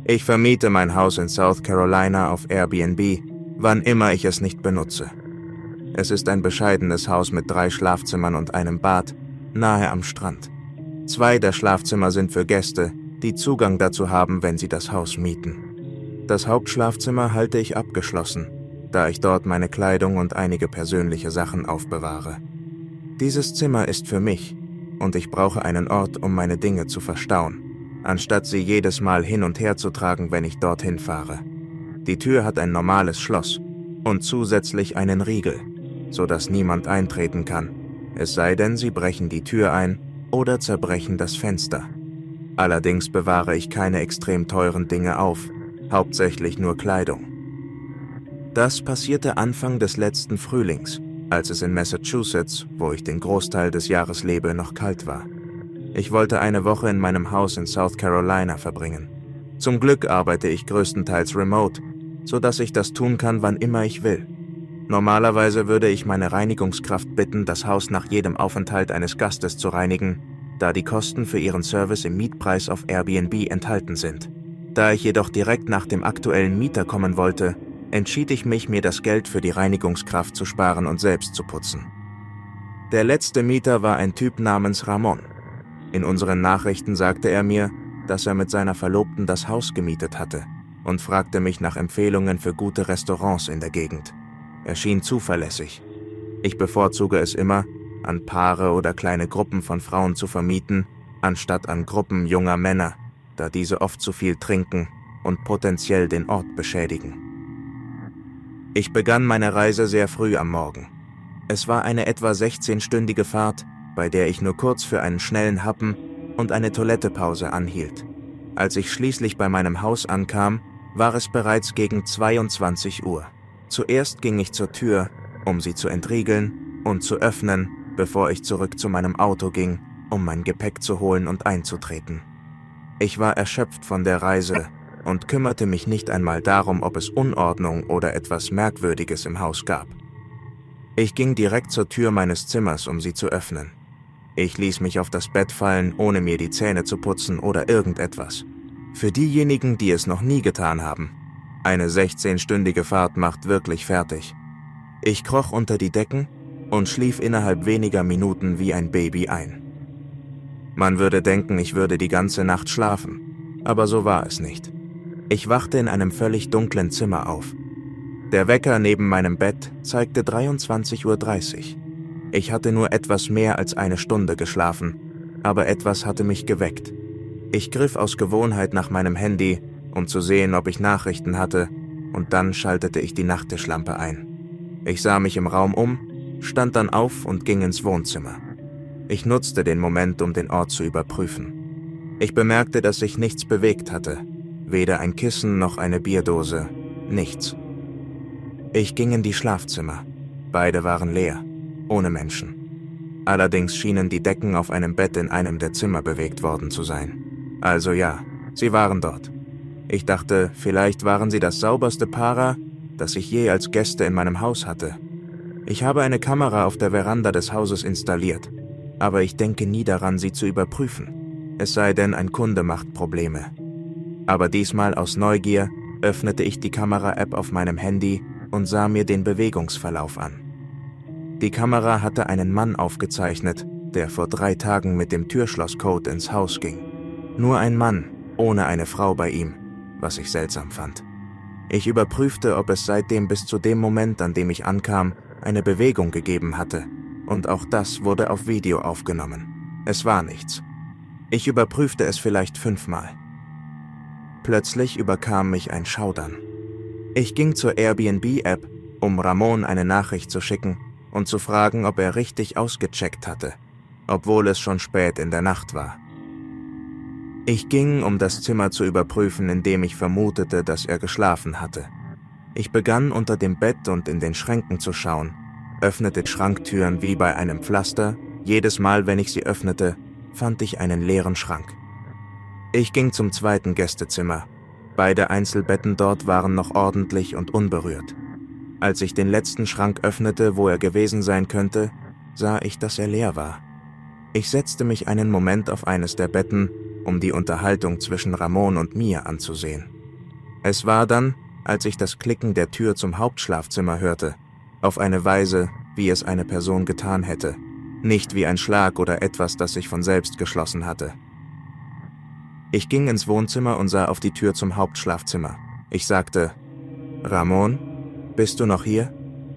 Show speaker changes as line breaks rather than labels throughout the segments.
Ich vermiete mein Haus in South Carolina auf Airbnb, wann immer ich es nicht benutze. Es ist ein bescheidenes Haus mit 3 Schlafzimmern und einem Bad, nahe am Strand. 2 der Schlafzimmer sind für Gäste, die Zugang dazu haben, wenn sie das Haus mieten. Das Hauptschlafzimmer halte ich abgeschlossen, da ich dort meine Kleidung und einige persönliche Sachen aufbewahre. Dieses Zimmer ist für mich und ich brauche einen Ort, um meine Dinge zu verstauen, anstatt sie jedes Mal hin und her zu tragen, wenn ich dorthin fahre. Die Tür hat ein normales Schloss und zusätzlich einen Riegel, sodass niemand eintreten kann, es sei denn, sie brechen die Tür ein oder zerbrechen das Fenster. Allerdings bewahre ich keine extrem teuren Dinge auf, hauptsächlich nur Kleidung. Das passierte Anfang des letzten Frühlings, als es in Massachusetts, wo ich den Großteil des Jahres lebe, noch kalt war. Ich wollte eine Woche in meinem Haus in South Carolina verbringen. Zum Glück arbeite ich größtenteils remote, sodass ich das tun kann, wann immer ich will. Normalerweise würde ich meine Reinigungskraft bitten, das Haus nach jedem Aufenthalt eines Gastes zu reinigen, da die Kosten für ihren Service im Mietpreis auf Airbnb enthalten sind. Da ich jedoch direkt nach dem aktuellen Mieter kommen wollte, entschied ich mich, mir das Geld für die Reinigungskraft zu sparen und selbst zu putzen. Der letzte Mieter war ein Typ namens Ramon. In unseren Nachrichten sagte er mir, dass er mit seiner Verlobten das Haus gemietet hatte und fragte mich nach Empfehlungen für gute Restaurants in der Gegend. Er schien zuverlässig. Ich bevorzuge es immer, an Paare oder kleine Gruppen von Frauen zu vermieten, anstatt an Gruppen junger Männer, da diese oft zu viel trinken und potenziell den Ort beschädigen. Ich begann meine Reise sehr früh am Morgen. Es war eine etwa 16-stündige Fahrt, bei der ich nur kurz für einen schnellen Happen und eine Toilettepause anhielt. Als ich schließlich bei meinem Haus ankam, war es bereits gegen 22 Uhr. Zuerst ging ich zur Tür, um sie zu entriegeln und zu öffnen, bevor ich zurück zu meinem Auto ging, um mein Gepäck zu holen und einzutreten. Ich war erschöpft von der Reise und kümmerte mich nicht einmal darum, ob es Unordnung oder etwas Merkwürdiges im Haus gab. Ich ging direkt zur Tür meines Zimmers, um sie zu öffnen. Ich ließ mich auf das Bett fallen, ohne mir die Zähne zu putzen oder irgendetwas. Für diejenigen, die es noch nie getan haben, eine 16-stündige Fahrt macht wirklich fertig. Ich kroch unter die Decken und schlief innerhalb weniger Minuten wie ein Baby ein. Man würde denken, ich würde die ganze Nacht schlafen, aber so war es nicht. Ich wachte in einem völlig dunklen Zimmer auf. Der Wecker neben meinem Bett zeigte 23:30 Uhr. Ich hatte nur etwas mehr als eine Stunde geschlafen, aber etwas hatte mich geweckt. Ich griff aus Gewohnheit nach meinem Handy, um zu sehen, ob ich Nachrichten hatte, und dann schaltete ich die Nachttischlampe ein. Ich sah mich im Raum um, stand dann auf und ging ins Wohnzimmer. Ich nutzte den Moment, um den Ort zu überprüfen. Ich bemerkte, dass sich nichts bewegt hatte. Weder ein Kissen noch eine Bierdose, nichts. Ich ging in die Schlafzimmer. Beide waren leer, ohne Menschen. Allerdings schienen die Decken auf einem Bett in einem der Zimmer bewegt worden zu sein. Also ja, sie waren dort. Ich dachte, vielleicht waren sie das sauberste Para, das ich je als Gäste in meinem Haus hatte. Ich habe eine Kamera auf der Veranda des Hauses installiert, aber ich denke nie daran, sie zu überprüfen. Es sei denn, ein Kunde macht Probleme. Aber diesmal aus Neugier öffnete ich die Kamera-App auf meinem Handy und sah mir den Bewegungsverlauf an. Die Kamera hatte einen Mann aufgezeichnet, der vor 3 Tagen mit dem Türschlosscode ins Haus ging. Nur ein Mann, ohne eine Frau bei ihm, was ich seltsam fand. Ich überprüfte, ob es seitdem bis zu dem Moment, an dem ich ankam, eine Bewegung gegeben hatte, und auch das wurde auf Video aufgenommen. Es war nichts. Ich überprüfte es vielleicht 5-mal. Plötzlich überkam mich ein Schaudern. Ich ging zur Airbnb-App, um Ramon eine Nachricht zu schicken und zu fragen, ob er richtig ausgecheckt hatte, obwohl es schon spät in der Nacht war. Ich ging, um das Zimmer zu überprüfen, in dem ich vermutete, dass er geschlafen hatte. Ich begann unter dem Bett und in den Schränken zu schauen, öffnete Schranktüren wie bei einem Pflaster. Jedes Mal, wenn ich sie öffnete, fand ich einen leeren Schrank. Ich ging zum zweiten Gästezimmer. Beide Einzelbetten dort waren noch ordentlich und unberührt. Als ich den letzten Schrank öffnete, wo er gewesen sein könnte, sah ich, dass er leer war. Ich setzte mich einen Moment auf eines der Betten, um die Unterhaltung zwischen Ramon und mir anzusehen. Es war dann, als ich das Klicken der Tür zum Hauptschlafzimmer hörte, auf eine Weise, wie es eine Person getan hätte, nicht wie ein Schlag oder etwas, das sich von selbst geschlossen hatte. Ich ging ins Wohnzimmer und sah auf die Tür zum Hauptschlafzimmer. Ich sagte, »Ramón, bist du noch hier?«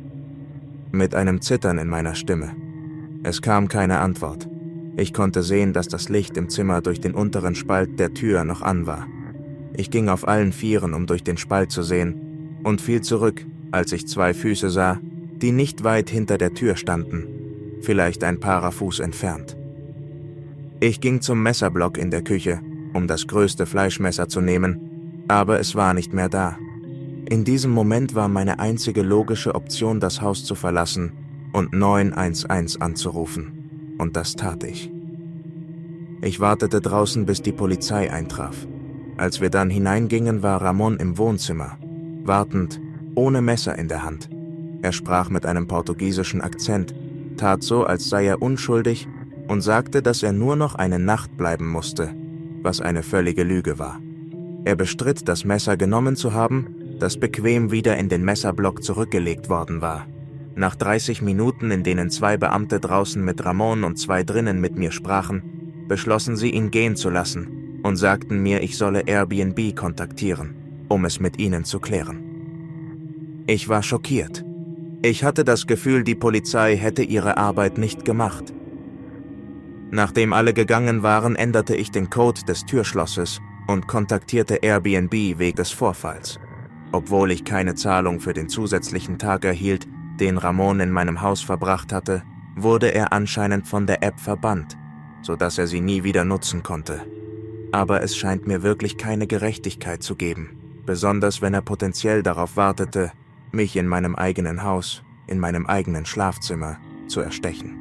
Mit einem Zittern in meiner Stimme. Es kam keine Antwort. Ich konnte sehen, dass das Licht im Zimmer durch den unteren Spalt der Tür noch an war. Ich ging auf allen Vieren, um durch den Spalt zu sehen, und fiel zurück, als ich 2 Füße sah, die nicht weit hinter der Tür standen, vielleicht ein paar Fuß entfernt. Ich ging zum Messerblock in der Küche, um das größte Fleischmesser zu nehmen, aber es war nicht mehr da. In diesem Moment war meine einzige logische Option, das Haus zu verlassen und 911 anzurufen, und das tat ich. Ich wartete draußen, bis die Polizei eintraf. Als wir dann hineingingen, war Ramón im Wohnzimmer, wartend, ohne Messer in der Hand. Er sprach mit einem portugiesischen Akzent, tat so, als sei er unschuldig und sagte, dass er nur noch eine Nacht bleiben musste, was eine völlige Lüge war. Er bestritt, das Messer genommen zu haben, das bequem wieder in den Messerblock zurückgelegt worden war. Nach 30 Minuten, in denen 2 Beamte draußen mit Ramón und 2 drinnen mit mir sprachen, beschlossen sie, ihn gehen zu lassen und sagten mir, ich solle Airbnb kontaktieren, um es mit ihnen zu klären. Ich war schockiert. Ich hatte das Gefühl, die Polizei hätte ihre Arbeit nicht gemacht. Nachdem alle gegangen waren, änderte ich den Code des Türschlosses und kontaktierte Airbnb wegen des Vorfalls. Obwohl ich keine Zahlung für den zusätzlichen Tag erhielt, den Ramón in meinem Haus verbracht hatte, wurde er anscheinend von der App verbannt, sodass er sie nie wieder nutzen konnte. Aber es scheint mir wirklich keine Gerechtigkeit zu geben, besonders wenn er potenziell darauf wartete, mich in meinem eigenen Haus, in meinem eigenen Schlafzimmer zu erstechen.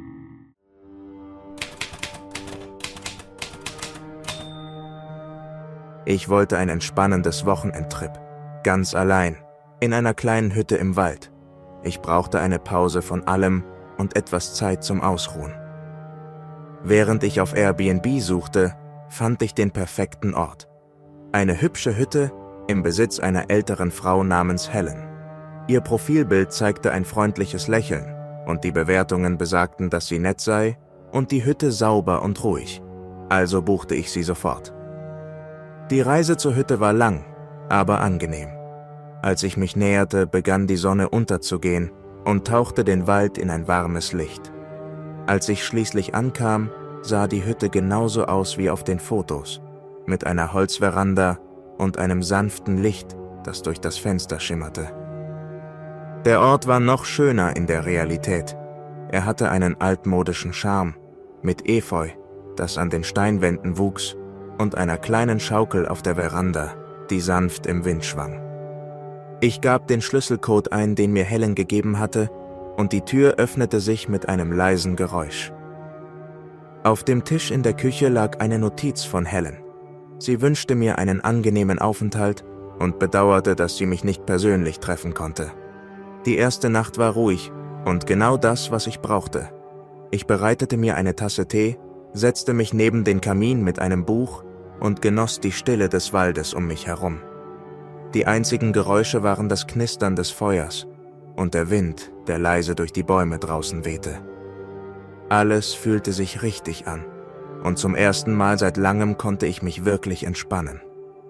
Ich wollte ein entspannendes Wochenendtrip, ganz allein, in einer kleinen Hütte im Wald. Ich brauchte eine Pause von allem und etwas Zeit zum Ausruhen. Während ich auf Airbnb suchte, fand ich den perfekten Ort. Eine hübsche Hütte im Besitz einer älteren Frau namens Helen. Ihr Profilbild zeigte ein freundliches Lächeln und die Bewertungen besagten, dass sie nett sei und die Hütte sauber und ruhig. Also buchte ich sie sofort. Die Reise zur Hütte war lang, aber angenehm. Als ich mich näherte, begann die Sonne unterzugehen und tauchte den Wald in ein warmes Licht. Als ich schließlich ankam, sah die Hütte genauso aus wie auf den Fotos, mit einer Holzveranda und einem sanften Licht, das durch das Fenster schimmerte. Der Ort war noch schöner in der Realität. Er hatte einen altmodischen Charme, mit Efeu, das an den Steinwänden wuchs, und einer kleinen Schaukel auf der Veranda, die sanft im Wind schwang. Ich gab den Schlüsselcode ein, den mir Helen gegeben hatte, und die Tür öffnete sich mit einem leisen Geräusch. Auf dem Tisch in der Küche lag eine Notiz von Helen. Sie wünschte mir einen angenehmen Aufenthalt und bedauerte, dass sie mich nicht persönlich treffen konnte. Die erste Nacht war ruhig und genau das, was ich brauchte. Ich bereitete mir eine Tasse Tee, setzte mich neben den Kamin mit einem Buch und genoss die Stille des Waldes um mich herum. Die einzigen Geräusche waren das Knistern des Feuers und der Wind, der leise durch die Bäume draußen wehte. Alles fühlte sich richtig an und zum ersten Mal seit langem konnte ich mich wirklich entspannen.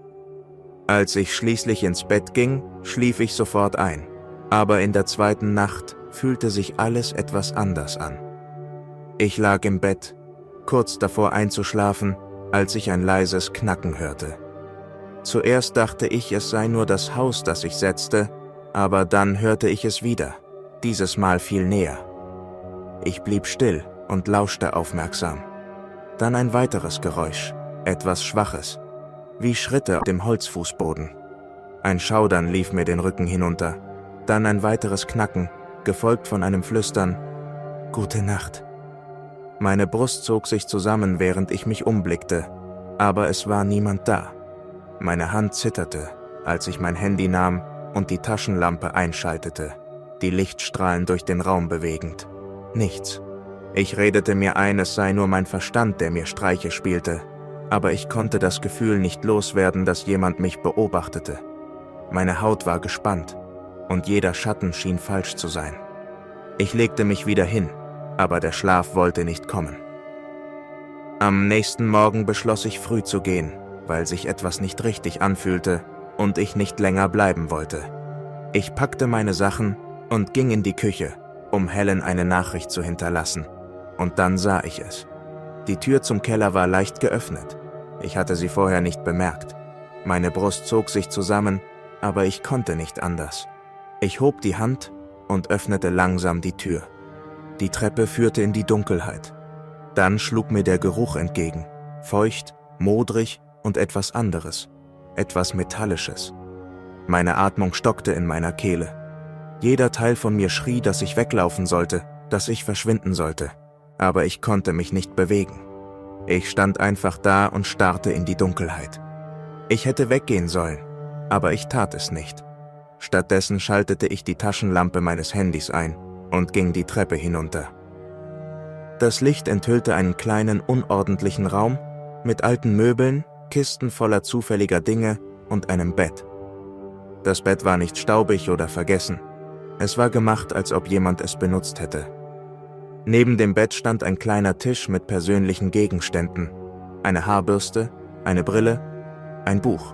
Als ich schließlich ins Bett ging, schlief ich sofort ein, aber in der zweiten Nacht fühlte sich alles etwas anders an. Ich lag im Bett, kurz davor einzuschlafen, als ich ein leises Knacken hörte. Zuerst dachte ich, es sei nur das Haus, das sich setzte, aber dann hörte ich es wieder, dieses Mal viel näher. Ich blieb still und lauschte aufmerksam. Dann ein weiteres Geräusch, etwas Schwaches, wie Schritte auf dem Holzfußboden. Ein Schaudern lief mir den Rücken hinunter, dann ein weiteres Knacken, gefolgt von einem Flüstern, »Gute Nacht«. Meine Brust zog sich zusammen, während ich mich umblickte, aber es war niemand da. Meine Hand zitterte, als ich mein Handy nahm und die Taschenlampe einschaltete, die Lichtstrahlen durch den Raum bewegend. Nichts. Ich redete mir ein, es sei nur mein Verstand, der mir Streiche spielte. aber ich konnte das Gefühl nicht loswerden, dass jemand mich beobachtete. Meine Haut war gespannt und jeder Schatten schien falsch zu sein. Ich legte mich wieder hin, aber der Schlaf wollte nicht kommen. Am nächsten Morgen beschloss ich früh zu gehen, weil sich etwas nicht richtig anfühlte und ich nicht länger bleiben wollte. Ich packte meine Sachen und ging in die Küche, um Helen eine Nachricht zu hinterlassen. Und dann sah ich es. Die Tür zum Keller war leicht geöffnet. Ich hatte sie vorher nicht bemerkt. Meine Brust zog sich zusammen, aber ich konnte nicht anders. Ich hob die Hand und öffnete langsam die Tür. Die Treppe führte in die Dunkelheit. Dann schlug mir der Geruch entgegen. Feucht, modrig und etwas anderes. Etwas Metallisches. Meine Atmung stockte in meiner Kehle. Jeder Teil von mir schrie, dass ich weglaufen sollte, dass ich verschwinden sollte. Aber ich konnte mich nicht bewegen. Ich stand einfach da und starrte in die Dunkelheit. Ich hätte weggehen sollen, aber ich tat es nicht. Stattdessen schaltete ich die Taschenlampe meines Handys ein und ging die Treppe hinunter. Das Licht enthüllte einen kleinen, unordentlichen Raum mit alten Möbeln, Kisten voller zufälliger Dinge und einem Bett. Das Bett war nicht staubig oder vergessen. Es war gemacht, als ob jemand es benutzt hätte. Neben dem Bett stand ein kleiner Tisch mit persönlichen Gegenständen, eine Haarbürste, eine Brille, ein Buch.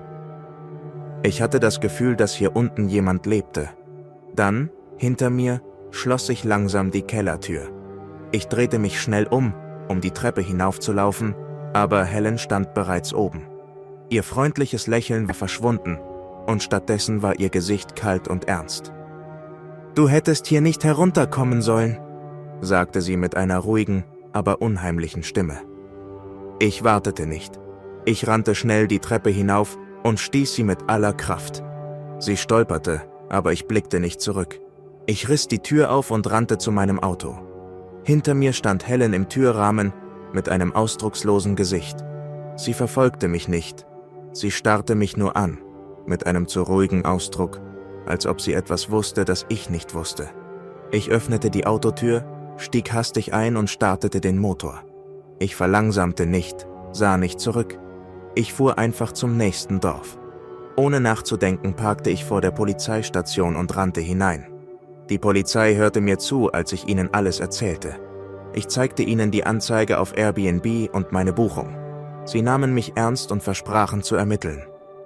Ich hatte das Gefühl, dass hier unten jemand lebte. Dann, hinter mir, schloss sich langsam die Kellertür. Ich drehte mich schnell um die Treppe hinaufzulaufen, aber Helen stand bereits oben. Ihr freundliches Lächeln war verschwunden und stattdessen war ihr Gesicht kalt und ernst. »Du hättest hier nicht herunterkommen sollen«, sagte sie mit einer ruhigen, aber unheimlichen Stimme. Ich wartete nicht. Ich rannte schnell die Treppe hinauf und stieß sie mit aller Kraft. Sie stolperte, aber ich blickte nicht zurück. Ich riss die Tür auf und rannte zu meinem Auto. Hinter mir stand Helen im Türrahmen mit einem ausdruckslosen Gesicht. Sie verfolgte mich nicht. Sie starrte mich nur an, mit einem zu ruhigen Ausdruck, als ob sie etwas wusste, das ich nicht wusste. Ich öffnete die Autotür, stieg hastig ein und startete den Motor. Ich verlangsamte nicht, sah nicht zurück. Ich fuhr einfach zum nächsten Dorf. Ohne nachzudenken parkte ich vor der Polizeistation und rannte hinein. Die Polizei hörte mir zu, als ich ihnen alles erzählte. Ich zeigte ihnen die Anzeige auf Airbnb und meine Buchung. Sie nahmen mich ernst und versprachen zu ermitteln.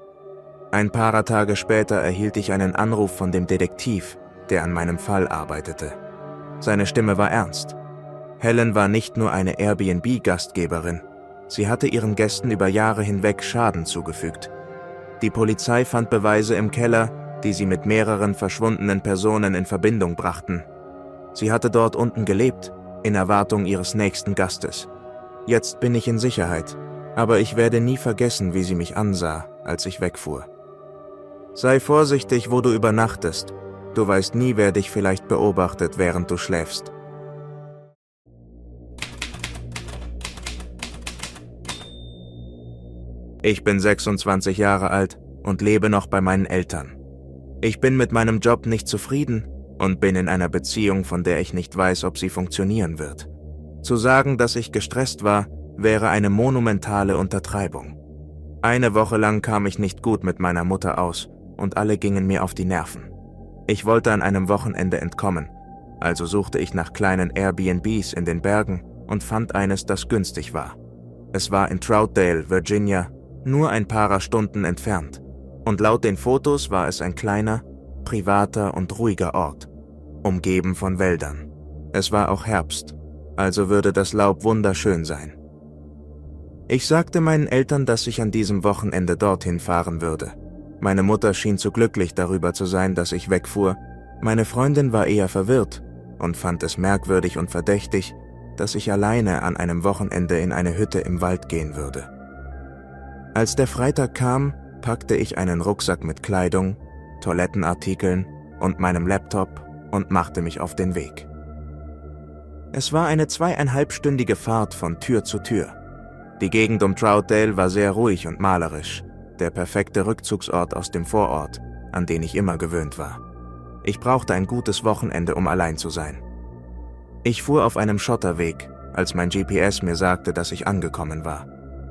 Ein paar Tage später erhielt ich einen Anruf von dem Detektiv, der an meinem Fall arbeitete. Seine Stimme war ernst. Helen war nicht nur eine Airbnb-Gastgeberin, sie hatte ihren Gästen über Jahre hinweg Schaden zugefügt. Die Polizei fand Beweise im Keller, die sie mit mehreren verschwundenen Personen in Verbindung brachten. Sie hatte dort unten gelebt, in Erwartung ihres nächsten Gastes. Jetzt bin ich in Sicherheit, aber ich werde nie vergessen, wie sie mich ansah, als ich wegfuhr. Sei vorsichtig, wo du übernachtest. Du weißt nie, wer dich vielleicht beobachtet, während du schläfst. Ich bin 26 Jahre alt und lebe noch bei meinen Eltern. Ich bin mit meinem Job nicht zufrieden und bin in einer Beziehung, von der ich nicht weiß, ob sie funktionieren wird. Zu sagen, dass ich gestresst war, wäre eine monumentale Untertreibung. Eine Woche lang kam ich nicht gut mit meiner Mutter aus und alle gingen mir auf die Nerven. Ich wollte an einem Wochenende entkommen, also suchte ich nach kleinen Airbnbs in den Bergen und fand eines, das günstig war. Es war in Troutdale, Virginia, nur ein paar Stunden entfernt. Und laut den Fotos war es ein kleiner, privater und ruhiger Ort, umgeben von Wäldern. Es war auch Herbst, also würde das Laub wunderschön sein. Ich sagte meinen Eltern, dass ich an diesem Wochenende dorthin fahren würde. Meine Mutter schien zu glücklich darüber zu sein, dass ich wegfuhr. Meine Freundin war eher verwirrt und fand es merkwürdig und verdächtig, dass ich alleine an einem Wochenende in eine Hütte im Wald gehen würde. Als der Freitag kam, packte ich einen Rucksack mit Kleidung, Toilettenartikeln und meinem Laptop und machte mich auf den Weg. Es war eine 2,5-stündige Fahrt von Tür zu Tür. Die Gegend um Troutdale war sehr ruhig und malerisch, der perfekte Rückzugsort aus dem Vorort, an den ich immer gewöhnt war. Ich brauchte ein gutes Wochenende, um allein zu sein. Ich fuhr auf einem Schotterweg, als mein GPS mir sagte, dass ich angekommen war.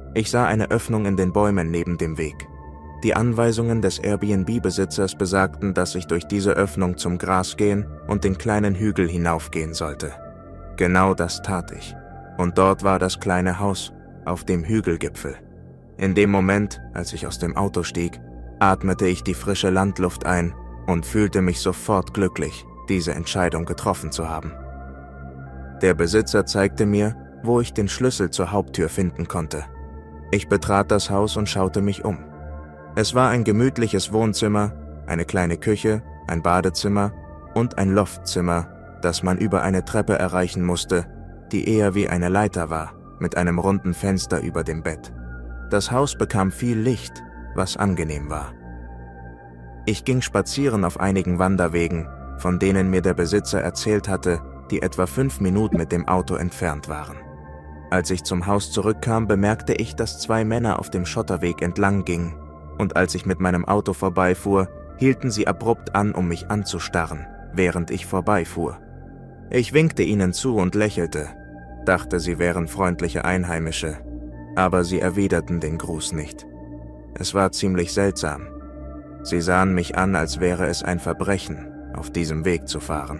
Ich sah eine Öffnung in den Bäumen neben dem Weg. Die Anweisungen des Airbnb-Besitzers besagten, dass ich durch diese Öffnung zum Gras gehen und den kleinen Hügel hinaufgehen sollte. Genau das tat ich. Und dort war das kleine Haus, auf dem Hügelgipfel. In dem Moment, als ich aus dem Auto stieg, atmete ich die frische Landluft ein und fühlte mich sofort glücklich, diese Entscheidung getroffen zu haben. Der Besitzer zeigte mir, wo ich den Schlüssel zur Haupttür finden konnte. Ich betrat das Haus und schaute mich um. Es war ein gemütliches Wohnzimmer, eine kleine Küche, ein Badezimmer und ein Loftzimmer, das man über eine Treppe erreichen musste, die eher wie eine Leiter war, mit einem runden Fenster über dem Bett. Das Haus bekam viel Licht, was angenehm war. Ich ging spazieren auf einigen Wanderwegen, von denen mir der Besitzer erzählt hatte, die etwa 5 Minuten mit dem Auto entfernt waren. Als ich zum Haus zurückkam, bemerkte ich, dass 2 Männer auf dem Schotterweg entlang gingen, und als ich mit meinem Auto vorbeifuhr, hielten sie abrupt an, um mich anzustarren, während ich vorbeifuhr. Ich winkte ihnen zu und lächelte, dachte, sie wären freundliche Einheimische, aber sie erwiderten den Gruß nicht. Es war ziemlich seltsam. Sie sahen mich an, als wäre es ein Verbrechen, auf diesem Weg zu fahren.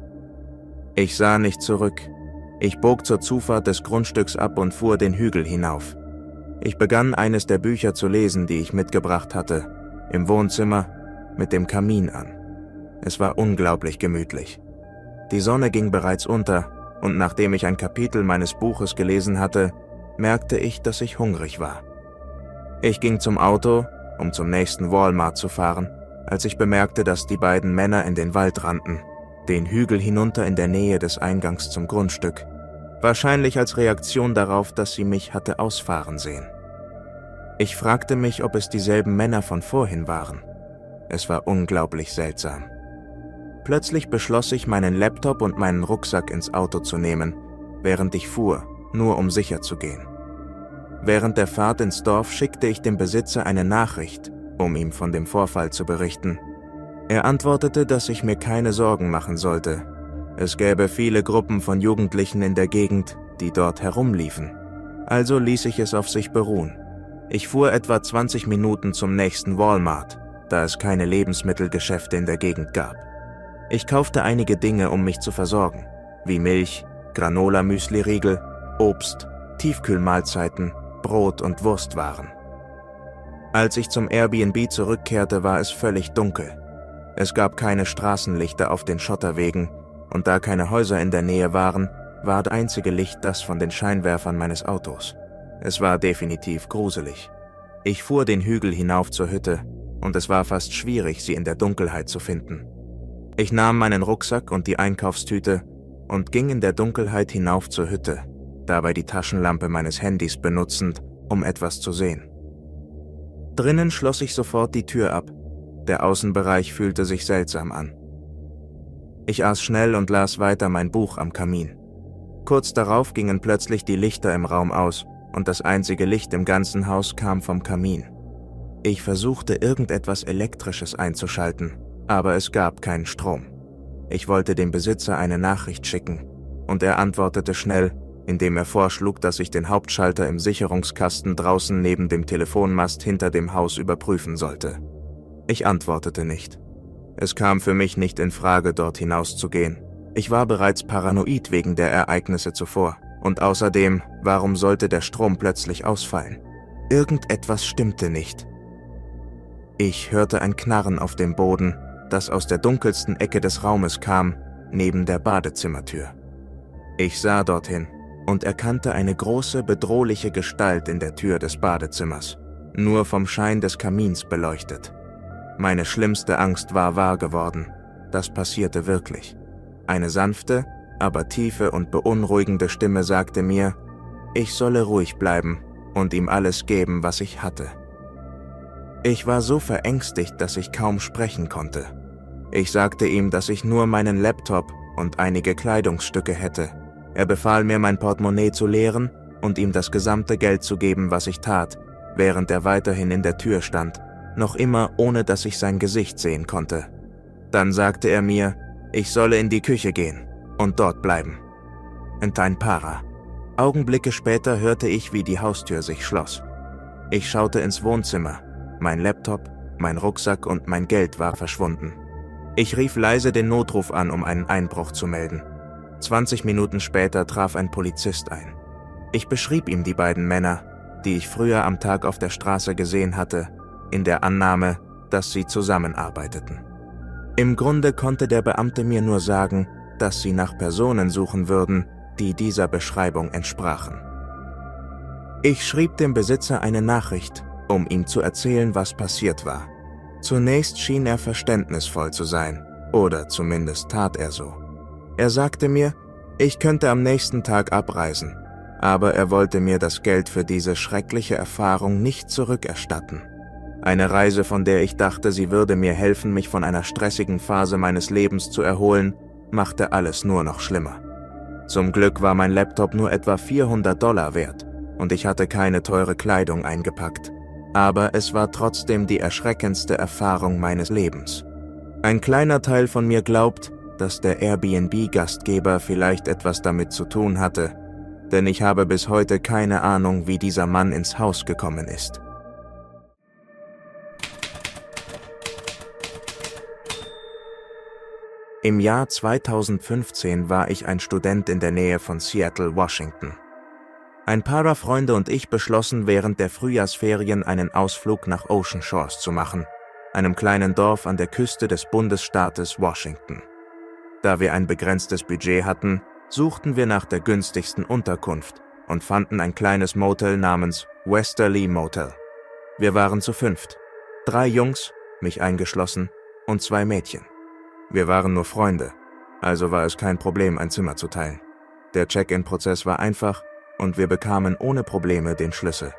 Ich sah nicht zurück. Ich bog zur Zufahrt des Grundstücks ab und fuhr den Hügel hinauf. Ich begann, eines der Bücher zu lesen, die ich mitgebracht hatte, im Wohnzimmer mit dem Kamin an. Es war unglaublich gemütlich. Die Sonne ging bereits unter, und nachdem ich ein Kapitel meines Buches gelesen hatte, merkte ich, dass ich hungrig war. Ich ging zum Auto, um zum nächsten Walmart zu fahren, als ich bemerkte, dass die beiden Männer in den Wald rannten, den Hügel hinunter in der Nähe des Eingangs zum Grundstück, wahrscheinlich als Reaktion darauf, dass sie mich hatte ausfahren sehen. Ich fragte mich, ob es dieselben Männer von vorhin waren. Es war unglaublich seltsam. Plötzlich beschloss ich, meinen Laptop und meinen Rucksack ins Auto zu nehmen, während ich fuhr, nur um sicher zu gehen. Während der Fahrt ins Dorf schickte ich dem Besitzer eine Nachricht, um ihm von dem Vorfall zu berichten. Er antwortete, dass ich mir keine Sorgen machen sollte. Es gäbe viele Gruppen von Jugendlichen in der Gegend, die dort herumliefen. Also ließ ich es auf sich beruhen. Ich fuhr etwa 20 Minuten zum nächsten Walmart, da es keine Lebensmittelgeschäfte in der Gegend gab. Ich kaufte einige Dinge, um mich zu versorgen, wie Milch, Granola-Müsli-Riegel, Obst, Tiefkühlmahlzeiten, Brot und Wurstwaren. Als ich zum Airbnb zurückkehrte, war es völlig dunkel. Es gab keine Straßenlichter auf den Schotterwegen, und da keine Häuser in der Nähe waren, war das einzige Licht das von den Scheinwerfern meines Autos. Es war definitiv gruselig. Ich fuhr den Hügel hinauf zur Hütte, und es war fast schwierig, sie in der Dunkelheit zu finden. Ich nahm meinen Rucksack und die Einkaufstüte und ging in der Dunkelheit hinauf zur Hütte, dabei die Taschenlampe meines Handys benutzend, um etwas zu sehen. Drinnen schloss ich sofort die Tür ab. Der Außenbereich fühlte sich seltsam an. Ich aß schnell und las weiter mein Buch am Kamin. Kurz darauf gingen plötzlich die Lichter im Raum aus und das einzige Licht im ganzen Haus kam vom Kamin. Ich versuchte, irgendetwas Elektrisches einzuschalten, aber es gab keinen Strom. Ich wollte dem Besitzer eine Nachricht schicken, und er antwortete schnell, indem er vorschlug, dass ich den Hauptschalter im Sicherungskasten draußen neben dem Telefonmast hinter dem Haus überprüfen sollte. Ich antwortete nicht. Es kam für mich nicht in Frage, dort hinauszugehen. Ich war bereits paranoid wegen der Ereignisse zuvor. Und außerdem, warum sollte der Strom plötzlich ausfallen? Irgendetwas stimmte nicht. Ich hörte ein Knarren auf dem Boden, das aus der dunkelsten Ecke des Raumes kam, neben der Badezimmertür. Ich sah dorthin und erkannte eine große, bedrohliche Gestalt in der Tür des Badezimmers, nur vom Schein des Kamins beleuchtet. Meine schlimmste Angst war wahr geworden. Das passierte wirklich. Eine sanfte, aber tiefe und beunruhigende Stimme sagte mir, ich solle ruhig bleiben und ihm alles geben, was ich hatte. Ich war so verängstigt, dass ich kaum sprechen konnte. Ich sagte ihm, dass ich nur meinen Laptop und einige Kleidungsstücke hätte. Er befahl mir, mein Portemonnaie zu leeren und ihm das gesamte Geld zu geben, was ich tat, während er weiterhin in der Tür stand, noch immer ohne dass ich sein Gesicht sehen konnte. Dann sagte er mir, ich solle in die Küche gehen und dort bleiben. In Tainpara. Augenblicke später hörte ich, wie die Haustür sich schloss. Ich schaute ins Wohnzimmer. Mein Laptop, mein Rucksack und mein Geld war verschwunden. Ich rief leise den Notruf an, um einen Einbruch zu melden. 20 Minuten später traf ein Polizist ein. Ich beschrieb ihm die beiden Männer, die ich früher am Tag auf der Straße gesehen hatte, in der Annahme, dass sie zusammenarbeiteten. Im Grunde konnte der Beamte mir nur sagen, dass sie nach Personen suchen würden, die dieser Beschreibung entsprachen. Ich schrieb dem Besitzer eine Nachricht, um ihm zu erzählen, was passiert war. Zunächst schien er verständnisvoll zu sein, oder zumindest tat er so. Er sagte mir, ich könnte am nächsten Tag abreisen, aber er wollte mir das Geld für diese schreckliche Erfahrung nicht zurückerstatten. Eine Reise, von der ich dachte, sie würde mir helfen, mich von einer stressigen Phase meines Lebens zu erholen, machte alles nur noch schlimmer. Zum Glück war mein Laptop nur etwa $400 wert und ich hatte keine teure Kleidung eingepackt. Aber es war trotzdem die erschreckendste Erfahrung meines Lebens. Ein kleiner Teil von mir glaubt, dass der Airbnb-Gastgeber vielleicht etwas damit zu tun hatte, denn ich habe bis heute keine Ahnung, wie dieser Mann ins Haus gekommen ist. Im Jahr 2015 war ich ein Student in der Nähe von Seattle, Washington. Ein paar Freunde und ich beschlossen, während der Frühjahrsferien einen Ausflug nach Ocean Shores zu machen, einem kleinen Dorf an der Küste des Bundesstaates Washington. Da wir ein begrenztes Budget hatten, suchten wir nach der günstigsten Unterkunft und fanden ein kleines Motel namens Westerly Motel. Wir waren zu 5, 3 Jungs, mich eingeschlossen, und 2 Mädchen. Wir waren nur Freunde, also war es kein Problem, ein Zimmer zu teilen. Der Check-in-Prozess war einfach und wir bekamen ohne Probleme den Schlüssel.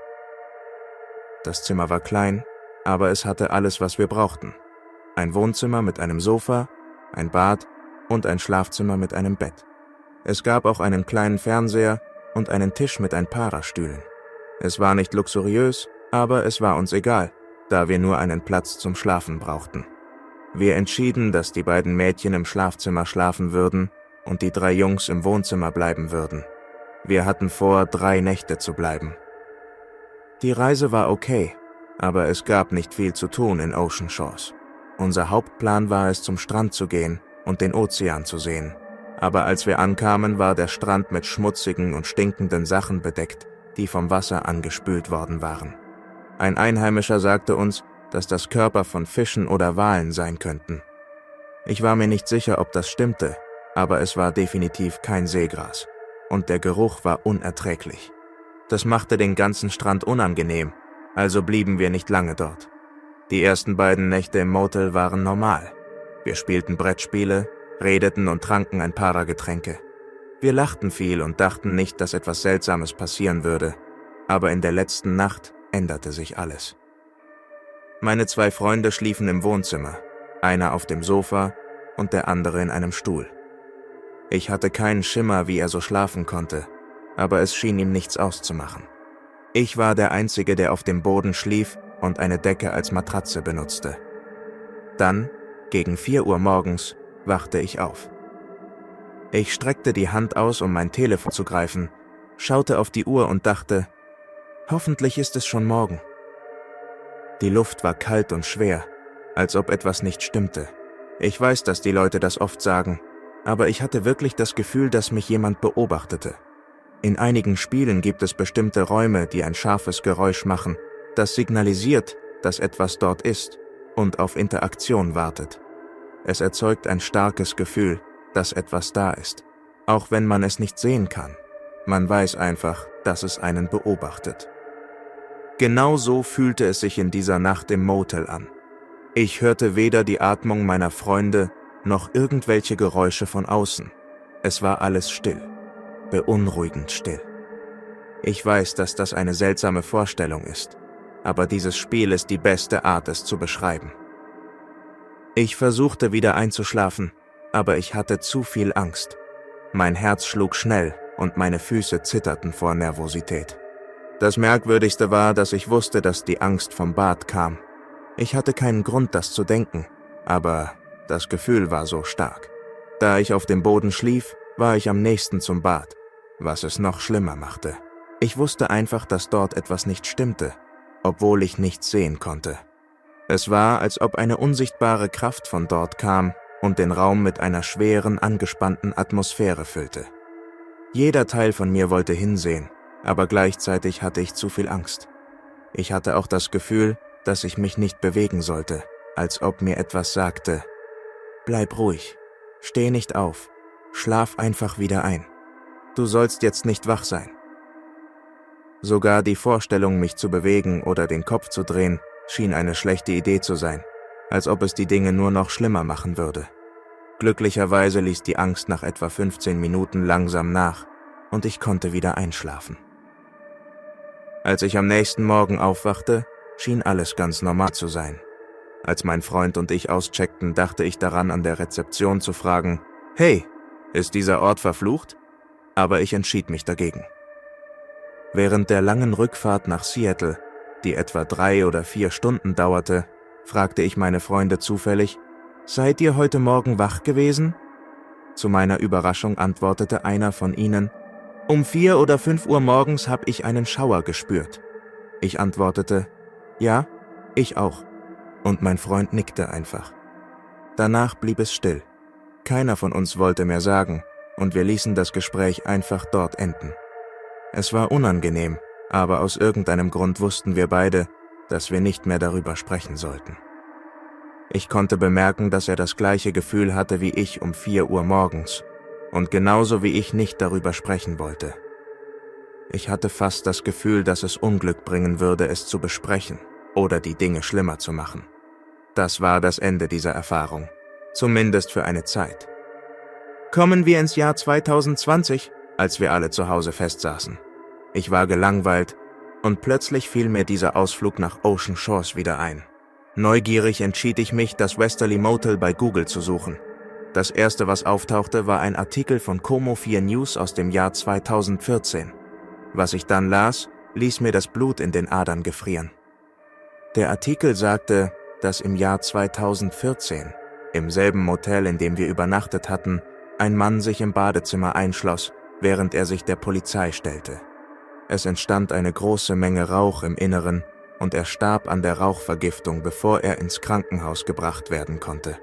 Das Zimmer war klein, aber es hatte alles, was wir brauchten. Ein Wohnzimmer mit einem Sofa, ein Bad und ein Schlafzimmer mit einem Bett. Es gab auch einen kleinen Fernseher und einen Tisch mit ein paar Stühlen. Es war nicht luxuriös, aber es war uns egal, da wir nur einen Platz zum Schlafen brauchten. Wir entschieden, dass die beiden Mädchen im Schlafzimmer schlafen würden und die 3 Jungs im Wohnzimmer bleiben würden. Wir hatten vor, 3 Nächte zu bleiben. Die Reise war okay, aber es gab nicht viel zu tun in Ocean Shores. Unser Hauptplan war es, zum Strand zu gehen und den Ozean zu sehen. Aber als wir ankamen, war der Strand mit schmutzigen und stinkenden Sachen bedeckt, die vom Wasser angespült worden waren. Ein Einheimischer sagte uns, dass das Körper von Fischen oder Walen sein könnten. Ich war mir nicht sicher, ob das stimmte, aber es war definitiv kein Seegras. Und der Geruch war unerträglich. Das machte den ganzen Strand unangenehm, also blieben wir nicht lange dort. Die ersten beiden Nächte im Motel waren normal. Wir spielten Brettspiele, redeten und tranken ein paar Getränke. Wir lachten viel und dachten nicht, dass etwas Seltsames passieren würde, aber in der letzten Nacht änderte sich alles. Meine 2 Freunde schliefen im Wohnzimmer, einer auf dem Sofa und der andere in einem Stuhl. Ich hatte keinen Schimmer, wie er so schlafen konnte, aber es schien ihm nichts auszumachen. Ich war der Einzige, der auf dem Boden schlief und eine Decke als Matratze benutzte. Dann, gegen 4 Uhr morgens, wachte ich auf. Ich streckte die Hand aus, um mein Telefon zu greifen, schaute auf die Uhr und dachte, hoffentlich ist es schon morgen. Die Luft war kalt und schwer, als ob etwas nicht stimmte. Ich weiß, dass die Leute das oft sagen, aber ich hatte wirklich das Gefühl, dass mich jemand beobachtete. In einigen Spielen gibt es bestimmte Räume, die ein scharfes Geräusch machen, das signalisiert, dass etwas dort ist und auf Interaktion wartet. Es erzeugt ein starkes Gefühl, dass etwas da ist, auch wenn man es nicht sehen kann. Man weiß einfach, dass es einen beobachtet. Genau so fühlte es sich in dieser Nacht im Motel an. Ich hörte weder die Atmung meiner Freunde noch irgendwelche Geräusche von außen. Es war alles still, beunruhigend still. Ich weiß, dass das eine seltsame Vorstellung ist, aber dieses Spiel ist die beste Art, es zu beschreiben. Ich versuchte wieder einzuschlafen, aber ich hatte zu viel Angst. Mein Herz schlug schnell und meine Füße zitterten vor Nervosität. Das Merkwürdigste war, dass ich wusste, dass die Angst vom Bad kam. Ich hatte keinen Grund, das zu denken, aber das Gefühl war so stark. Da ich auf dem Boden schlief, war ich am nächsten zum Bad, was es noch schlimmer machte. Ich wusste einfach, dass dort etwas nicht stimmte, obwohl ich nichts sehen konnte. Es war, als ob eine unsichtbare Kraft von dort kam und den Raum mit einer schweren, angespannten Atmosphäre füllte. Jeder Teil von mir wollte hinsehen, aber gleichzeitig hatte ich zu viel Angst. Ich hatte auch das Gefühl, dass ich mich nicht bewegen sollte, als ob mir etwas sagte: Bleib ruhig, steh nicht auf, schlaf einfach wieder ein. Du sollst jetzt nicht wach sein. Sogar die Vorstellung, mich zu bewegen oder den Kopf zu drehen, schien eine schlechte Idee zu sein, als ob es die Dinge nur noch schlimmer machen würde. Glücklicherweise ließ die Angst nach etwa 15 Minuten langsam nach und ich konnte wieder einschlafen. Als ich am nächsten Morgen aufwachte, schien alles ganz normal zu sein. Als mein Freund und ich auscheckten, dachte ich daran, an der Rezeption zu fragen: Hey, ist dieser Ort verflucht? Aber ich entschied mich dagegen. Während der langen Rückfahrt nach Seattle, die etwa 3 oder 4 Stunden dauerte, fragte ich meine Freunde zufällig: Seid ihr heute Morgen wach gewesen? Zu meiner Überraschung antwortete einer von ihnen: Um 4 oder 5 Uhr morgens habe ich einen Schauer gespürt. Ich antwortete: Ja, ich auch. Und mein Freund nickte einfach. Danach blieb es still. Keiner von uns wollte mehr sagen, und wir ließen das Gespräch einfach dort enden. Es war unangenehm, aber aus irgendeinem Grund wussten wir beide, dass wir nicht mehr darüber sprechen sollten. Ich konnte bemerken, dass er das gleiche Gefühl hatte wie ich um 4 Uhr morgens und genauso wie ich nicht darüber sprechen wollte. Ich hatte fast das Gefühl, dass es Unglück bringen würde, es zu besprechen oder die Dinge schlimmer zu machen. Das war das Ende dieser Erfahrung, zumindest für eine Zeit. Kommen wir ins Jahr 2020, als wir alle zu Hause festsaßen. Ich war gelangweilt und plötzlich fiel mir dieser Ausflug nach Ocean Shores wieder ein. Neugierig entschied ich mich, das Westerly Motel bei Google zu suchen. Das erste, was auftauchte, war ein Artikel von Como 4 News aus dem Jahr 2014. Was ich dann las, ließ mir das Blut in den Adern gefrieren. Der Artikel sagte, dass im Jahr 2014, im selben Motel, in dem wir übernachtet hatten, ein Mann sich im Badezimmer einschloss, während er sich der Polizei stellte. Es entstand eine große Menge Rauch im Inneren und er starb an der Rauchvergiftung, bevor er ins Krankenhaus gebracht werden konnte.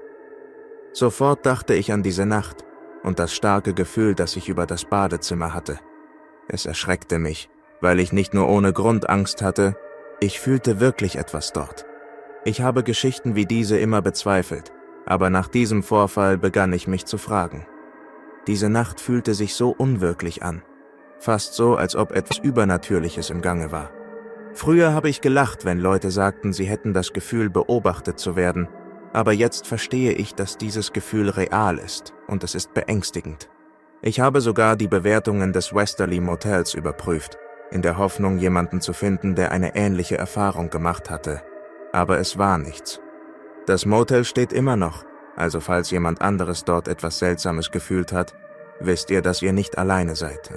Sofort dachte ich an diese Nacht und das starke Gefühl, das ich über das Badezimmer hatte. Es erschreckte mich, weil ich nicht nur ohne Grund Angst hatte, ich fühlte wirklich etwas dort. Ich habe Geschichten wie diese immer bezweifelt, aber nach diesem Vorfall begann ich mich zu fragen. Diese Nacht fühlte sich so unwirklich an, fast so, als ob etwas Übernatürliches im Gange war. Früher habe ich gelacht, wenn Leute sagten, sie hätten das Gefühl, beobachtet zu werden, aber jetzt verstehe ich, dass dieses Gefühl real ist und es ist beängstigend. Ich habe sogar die Bewertungen des Westerly Motels überprüft, in der Hoffnung, jemanden zu finden, der eine ähnliche Erfahrung gemacht hatte, aber es war nichts. Das Motel steht immer noch, also falls jemand anderes dort etwas Seltsames gefühlt hat, wisst ihr, dass ihr nicht alleine seid.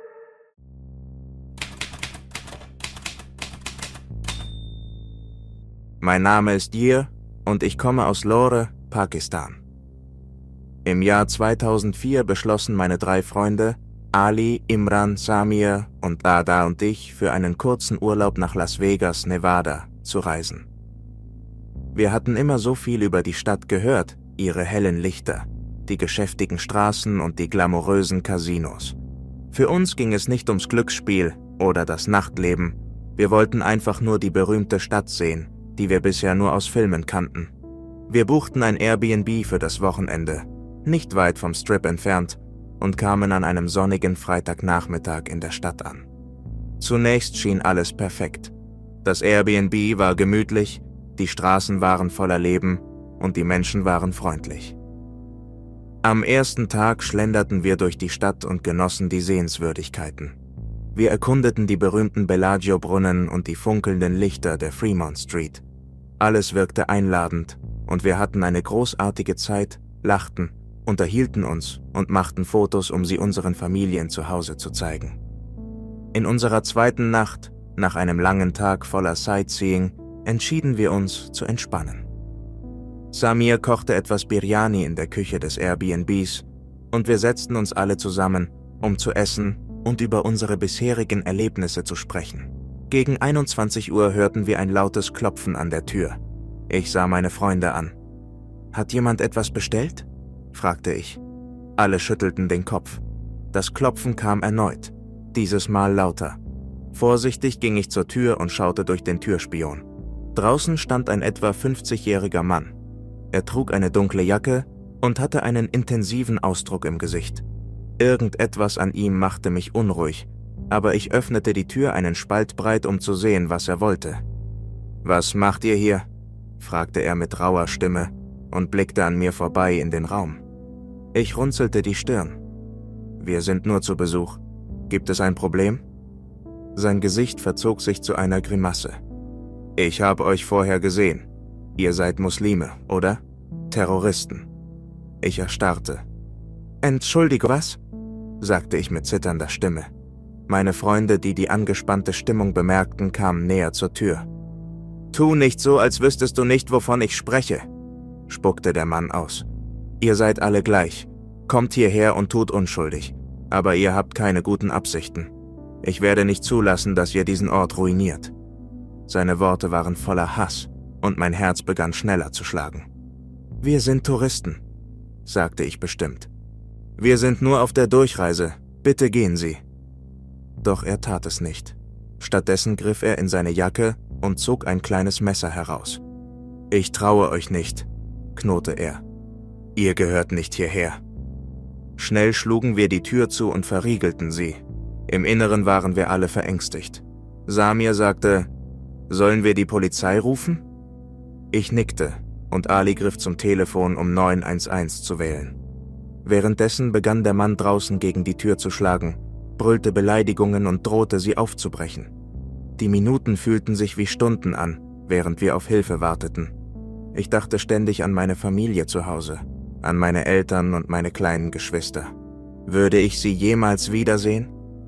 Mein Name ist Yir und ich komme aus Lahore, Pakistan. Im Jahr 2004 beschlossen meine 3 Freunde, Ali, Imran, Samir und Ada und ich, für einen kurzen Urlaub nach Las Vegas, Nevada, zu reisen. Wir hatten immer so viel über die Stadt gehört, ihre hellen Lichter, die geschäftigen Straßen und die glamourösen Casinos. Für uns ging es nicht ums Glücksspiel oder das Nachtleben, wir wollten einfach nur die berühmte Stadt sehen, die wir bisher nur aus Filmen kannten. Wir buchten ein Airbnb für das Wochenende, nicht weit vom Strip entfernt, und kamen an einem sonnigen Freitagnachmittag in der Stadt an. Zunächst schien alles perfekt. Das Airbnb war gemütlich, die Straßen waren voller Leben und die Menschen waren freundlich. Am ersten Tag schlenderten wir durch die Stadt und genossen die Sehenswürdigkeiten. Wir erkundeten die berühmten Bellagio-Brunnen und die funkelnden Lichter der Fremont Street. Alles wirkte einladend und wir hatten eine großartige Zeit, lachten, unterhielten uns und machten Fotos, um sie unseren Familien zu Hause zu zeigen. In unserer zweiten Nacht, nach einem langen Tag voller Sightseeing, entschieden wir uns zu entspannen. Samir kochte etwas Biryani in der Küche des Airbnbs und wir setzten uns alle zusammen, um zu essen und über unsere bisherigen Erlebnisse zu sprechen. Gegen 21 Uhr hörten wir ein lautes Klopfen an der Tür. Ich sah meine Freunde an. »Hat jemand etwas bestellt?« fragte ich. Alle schüttelten den Kopf. Das Klopfen kam erneut, dieses Mal lauter. Vorsichtig ging ich zur Tür und schaute durch den Türspion. Draußen stand ein etwa 50-jähriger Mann. Er trug eine dunkle Jacke und hatte einen intensiven Ausdruck im Gesicht. Irgendetwas an ihm machte mich unruhig, aber ich öffnete die Tür einen Spalt breit, um zu sehen, was er wollte. »Was macht ihr hier?« fragte er mit rauer Stimme und blickte an mir vorbei in den Raum. Ich runzelte die Stirn. »Wir sind nur zu Besuch. Gibt es ein Problem?« Sein Gesicht verzog sich zu einer Grimasse. »Ich habe euch vorher gesehen. Ihr seid Muslime, oder? Terroristen.« Ich erstarrte. »Entschuldige, was?« sagte ich mit zitternder Stimme. Meine Freunde, die die angespannte Stimmung bemerkten, kamen näher zur Tür. »Tu nicht so, als wüsstest du nicht, wovon ich spreche«, spuckte der Mann aus. »Ihr seid alle gleich. Kommt hierher und tut unschuldig. Aber ihr habt keine guten Absichten. Ich werde nicht zulassen, dass ihr diesen Ort ruiniert.« Seine Worte waren voller Hass und mein Herz begann schneller zu schlagen. »Wir sind Touristen«, sagte ich bestimmt. »Wir sind nur auf der Durchreise. Bitte gehen Sie.« Doch er tat es nicht. Stattdessen griff er in seine Jacke und zog ein kleines Messer heraus. »Ich traue euch nicht«, knurrte er. »Ihr gehört nicht hierher.« Schnell schlugen wir die Tür zu und verriegelten sie. Im Inneren waren wir alle verängstigt. Samir sagte, »Sollen wir die Polizei rufen?« Ich nickte und Ali griff zum Telefon, um 911 zu wählen. Währenddessen begann der Mann draußen gegen die Tür zu schlagen, brüllte Beleidigungen und drohte, sie aufzubrechen. Die Minuten fühlten sich wie Stunden an, während wir auf Hilfe warteten. Ich dachte ständig an meine Familie zu Hause, an meine Eltern und meine kleinen Geschwister. Würde ich sie jemals wiedersehen?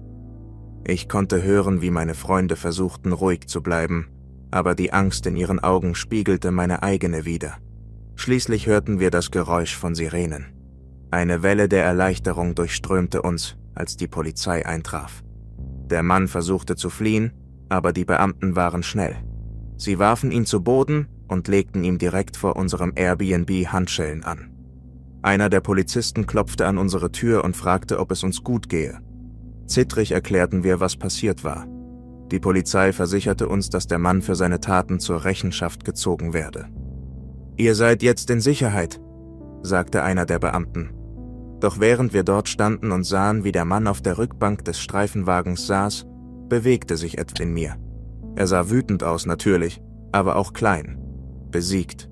Ich konnte hören, wie meine Freunde versuchten, ruhig zu bleiben, aber die Angst in ihren Augen spiegelte meine eigene wider. Schließlich hörten wir das Geräusch von Sirenen. Eine Welle der Erleichterung durchströmte uns, als die Polizei eintraf. Der Mann versuchte zu fliehen, aber die Beamten waren schnell. Sie warfen ihn zu Boden und legten ihm direkt vor unserem Airbnb Handschellen an. Einer der Polizisten klopfte an unsere Tür und fragte, ob es uns gut gehe. Zittrig erklärten wir, was passiert war. Die Polizei versicherte uns, dass der Mann für seine Taten zur Rechenschaft gezogen werde. »Ihr seid jetzt in Sicherheit«, sagte einer der Beamten. Doch während wir dort standen und sahen, wie der Mann auf der Rückbank des Streifenwagens saß, bewegte sich etwas in mir. Er sah wütend aus, natürlich, aber auch klein, besiegt.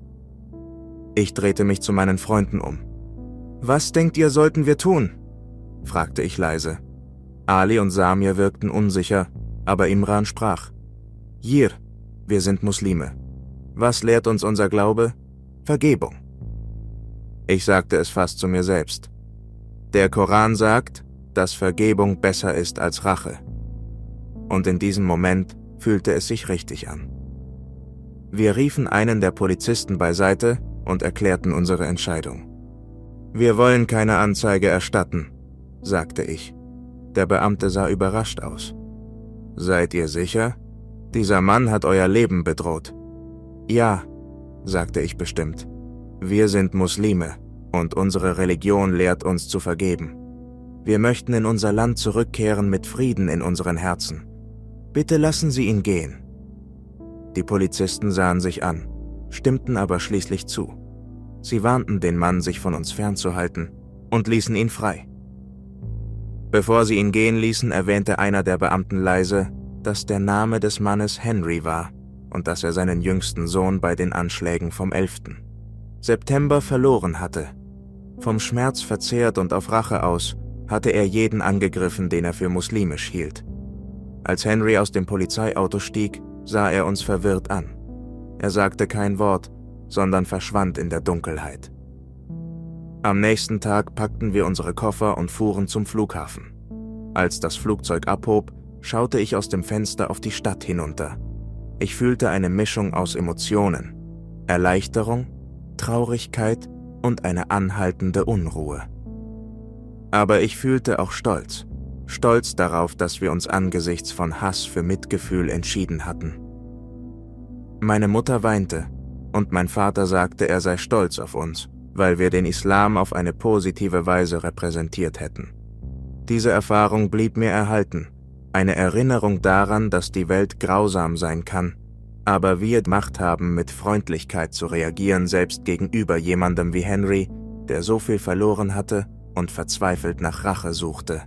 Ich drehte mich zu meinen Freunden um. »Was denkt ihr, sollten wir tun?« fragte ich leise. Ali und Samir wirkten unsicher, aber Imran sprach. »Jir, wir sind Muslime. Was lehrt uns unser Glaube? Vergebung.« Ich sagte es fast zu mir selbst. Der Koran sagt, dass Vergebung besser ist als Rache. Und in diesem Moment fühlte es sich richtig an. Wir riefen einen der Polizisten beiseite und erklärten unsere Entscheidung. »Wir wollen keine Anzeige erstatten«, sagte ich. Der Beamte sah überrascht aus. »Seid ihr sicher? Dieser Mann hat euer Leben bedroht.« »Ja«, sagte ich bestimmt. »Wir sind Muslime und unsere Religion lehrt uns zu vergeben. Wir möchten in unser Land zurückkehren mit Frieden in unseren Herzen. Bitte lassen Sie ihn gehen.« Die Polizisten sahen sich an, stimmten aber schließlich zu. Sie warnten den Mann, sich von uns fernzuhalten, und ließen ihn frei. Bevor sie ihn gehen ließen, erwähnte einer der Beamten leise, dass der Name des Mannes Henry war und dass er seinen jüngsten Sohn bei den Anschlägen vom 11. September verloren hatte. Vom Schmerz verzehrt und auf Rache aus hatte er jeden angegriffen, den er für muslimisch hielt. Als Henry aus dem Polizeiauto stieg, sah er uns verwirrt an. Er sagte kein Wort, sondern verschwand in der Dunkelheit. Am nächsten Tag packten wir unsere Koffer und fuhren zum Flughafen. Als das Flugzeug abhob, schaute ich aus dem Fenster auf die Stadt hinunter. Ich fühlte eine Mischung aus Emotionen, Erleichterung, Traurigkeit und eine anhaltende Unruhe. Aber ich fühlte auch Stolz. stolz darauf, dass wir uns angesichts von Hass für Mitgefühl entschieden hatten. Meine Mutter weinte und mein Vater sagte, er sei stolz auf uns, weil wir den Islam auf eine positive Weise repräsentiert hätten. Diese Erfahrung blieb mir erhalten, eine Erinnerung daran, dass die Welt grausam sein kann, aber wir Macht haben, mit Freundlichkeit zu reagieren, selbst gegenüber jemandem wie Henry, der so viel verloren hatte und verzweifelt nach Rache suchte.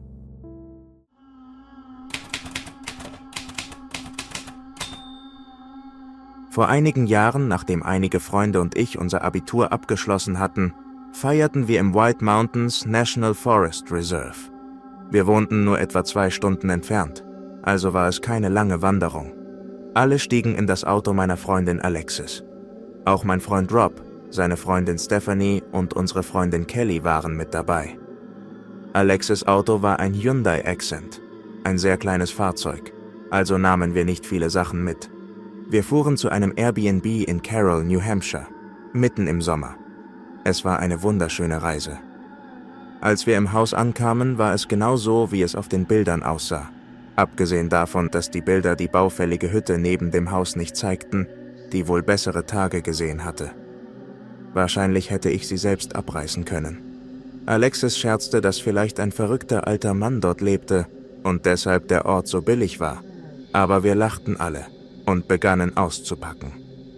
Vor einigen Jahren, nachdem einige Freunde und ich unser Abitur abgeschlossen hatten, feierten wir im White Mountains National Forest Reserve. Wir wohnten nur etwa 2 Stunden entfernt, also war es keine lange Wanderung. Alle stiegen in das Auto meiner Freundin Alexis. Auch mein Freund Rob, seine Freundin Stephanie und unsere Freundin Kelly waren mit dabei. Alexis' Auto war ein Hyundai Accent, ein sehr kleines Fahrzeug, also nahmen wir nicht viele Sachen mit. Wir fuhren zu einem Airbnb in Carroll, New Hampshire, mitten im Sommer. Es war eine wunderschöne Reise. Als wir im Haus ankamen, war es genau so, wie es auf den Bildern aussah. Abgesehen davon, dass die Bilder die baufällige Hütte neben dem Haus nicht zeigten, die wohl bessere Tage gesehen hatte. Wahrscheinlich hätte ich sie selbst abreißen können. Alexis scherzte, dass vielleicht ein verrückter alter Mann dort lebte und deshalb der Ort so billig war. Aber wir lachten alle und begannen auszupacken.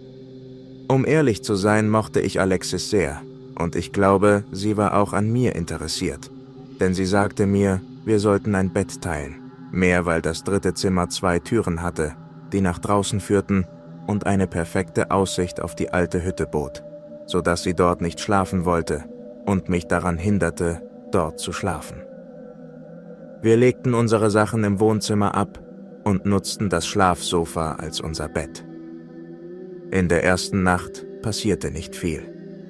Um ehrlich zu sein, mochte ich Alexis sehr, und ich glaube, sie war auch an mir interessiert, denn sie sagte mir, wir sollten ein Bett teilen, mehr weil das 3. Zimmer 2 Türen hatte, die nach draußen führten und eine perfekte Aussicht auf die alte Hütte bot, sodass sie dort nicht schlafen wollte und mich daran hinderte, dort zu schlafen. Wir legten unsere Sachen im Wohnzimmer ab und nutzten das Schlafsofa als unser Bett. In der ersten Nacht passierte nicht viel.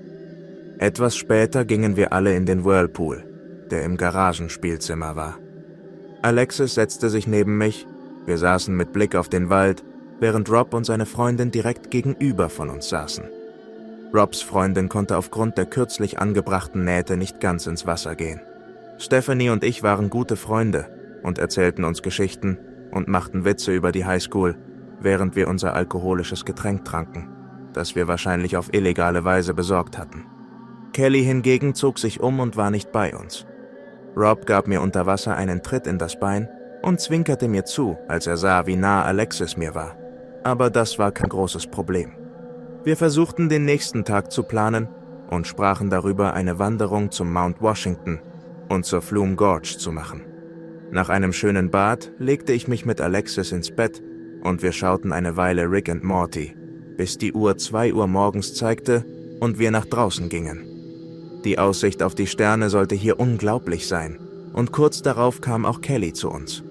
Etwas später gingen wir alle in den Whirlpool, der im Garagenspielzimmer war. Alexis setzte sich neben mich, wir saßen mit Blick auf den Wald, während Rob und seine Freundin direkt gegenüber von uns saßen. Robs Freundin konnte aufgrund der kürzlich angebrachten Nähte nicht ganz ins Wasser gehen. Stephanie und ich waren gute Freunde und erzählten uns Geschichten und machten Witze über die Highschool, während wir unser alkoholisches Getränk tranken, das wir wahrscheinlich auf illegale Weise besorgt hatten. Kelly hingegen zog sich um und war nicht bei uns. Rob gab mir unter Wasser einen Tritt in das Bein und zwinkerte mir zu, als er sah, wie nah Alexis mir war. Aber das war kein großes Problem. Wir versuchten, den nächsten Tag zu planen und sprachen darüber, eine Wanderung zum Mount Washington und zur Flume Gorge zu machen. Nach einem schönen Bad legte ich mich mit Alexis ins Bett und wir schauten eine Weile Rick and Morty, bis die Uhr 2 Uhr morgens zeigte und wir nach draußen gingen. Die Aussicht auf die Sterne sollte hier unglaublich sein und kurz darauf kam auch Kelly zu uns.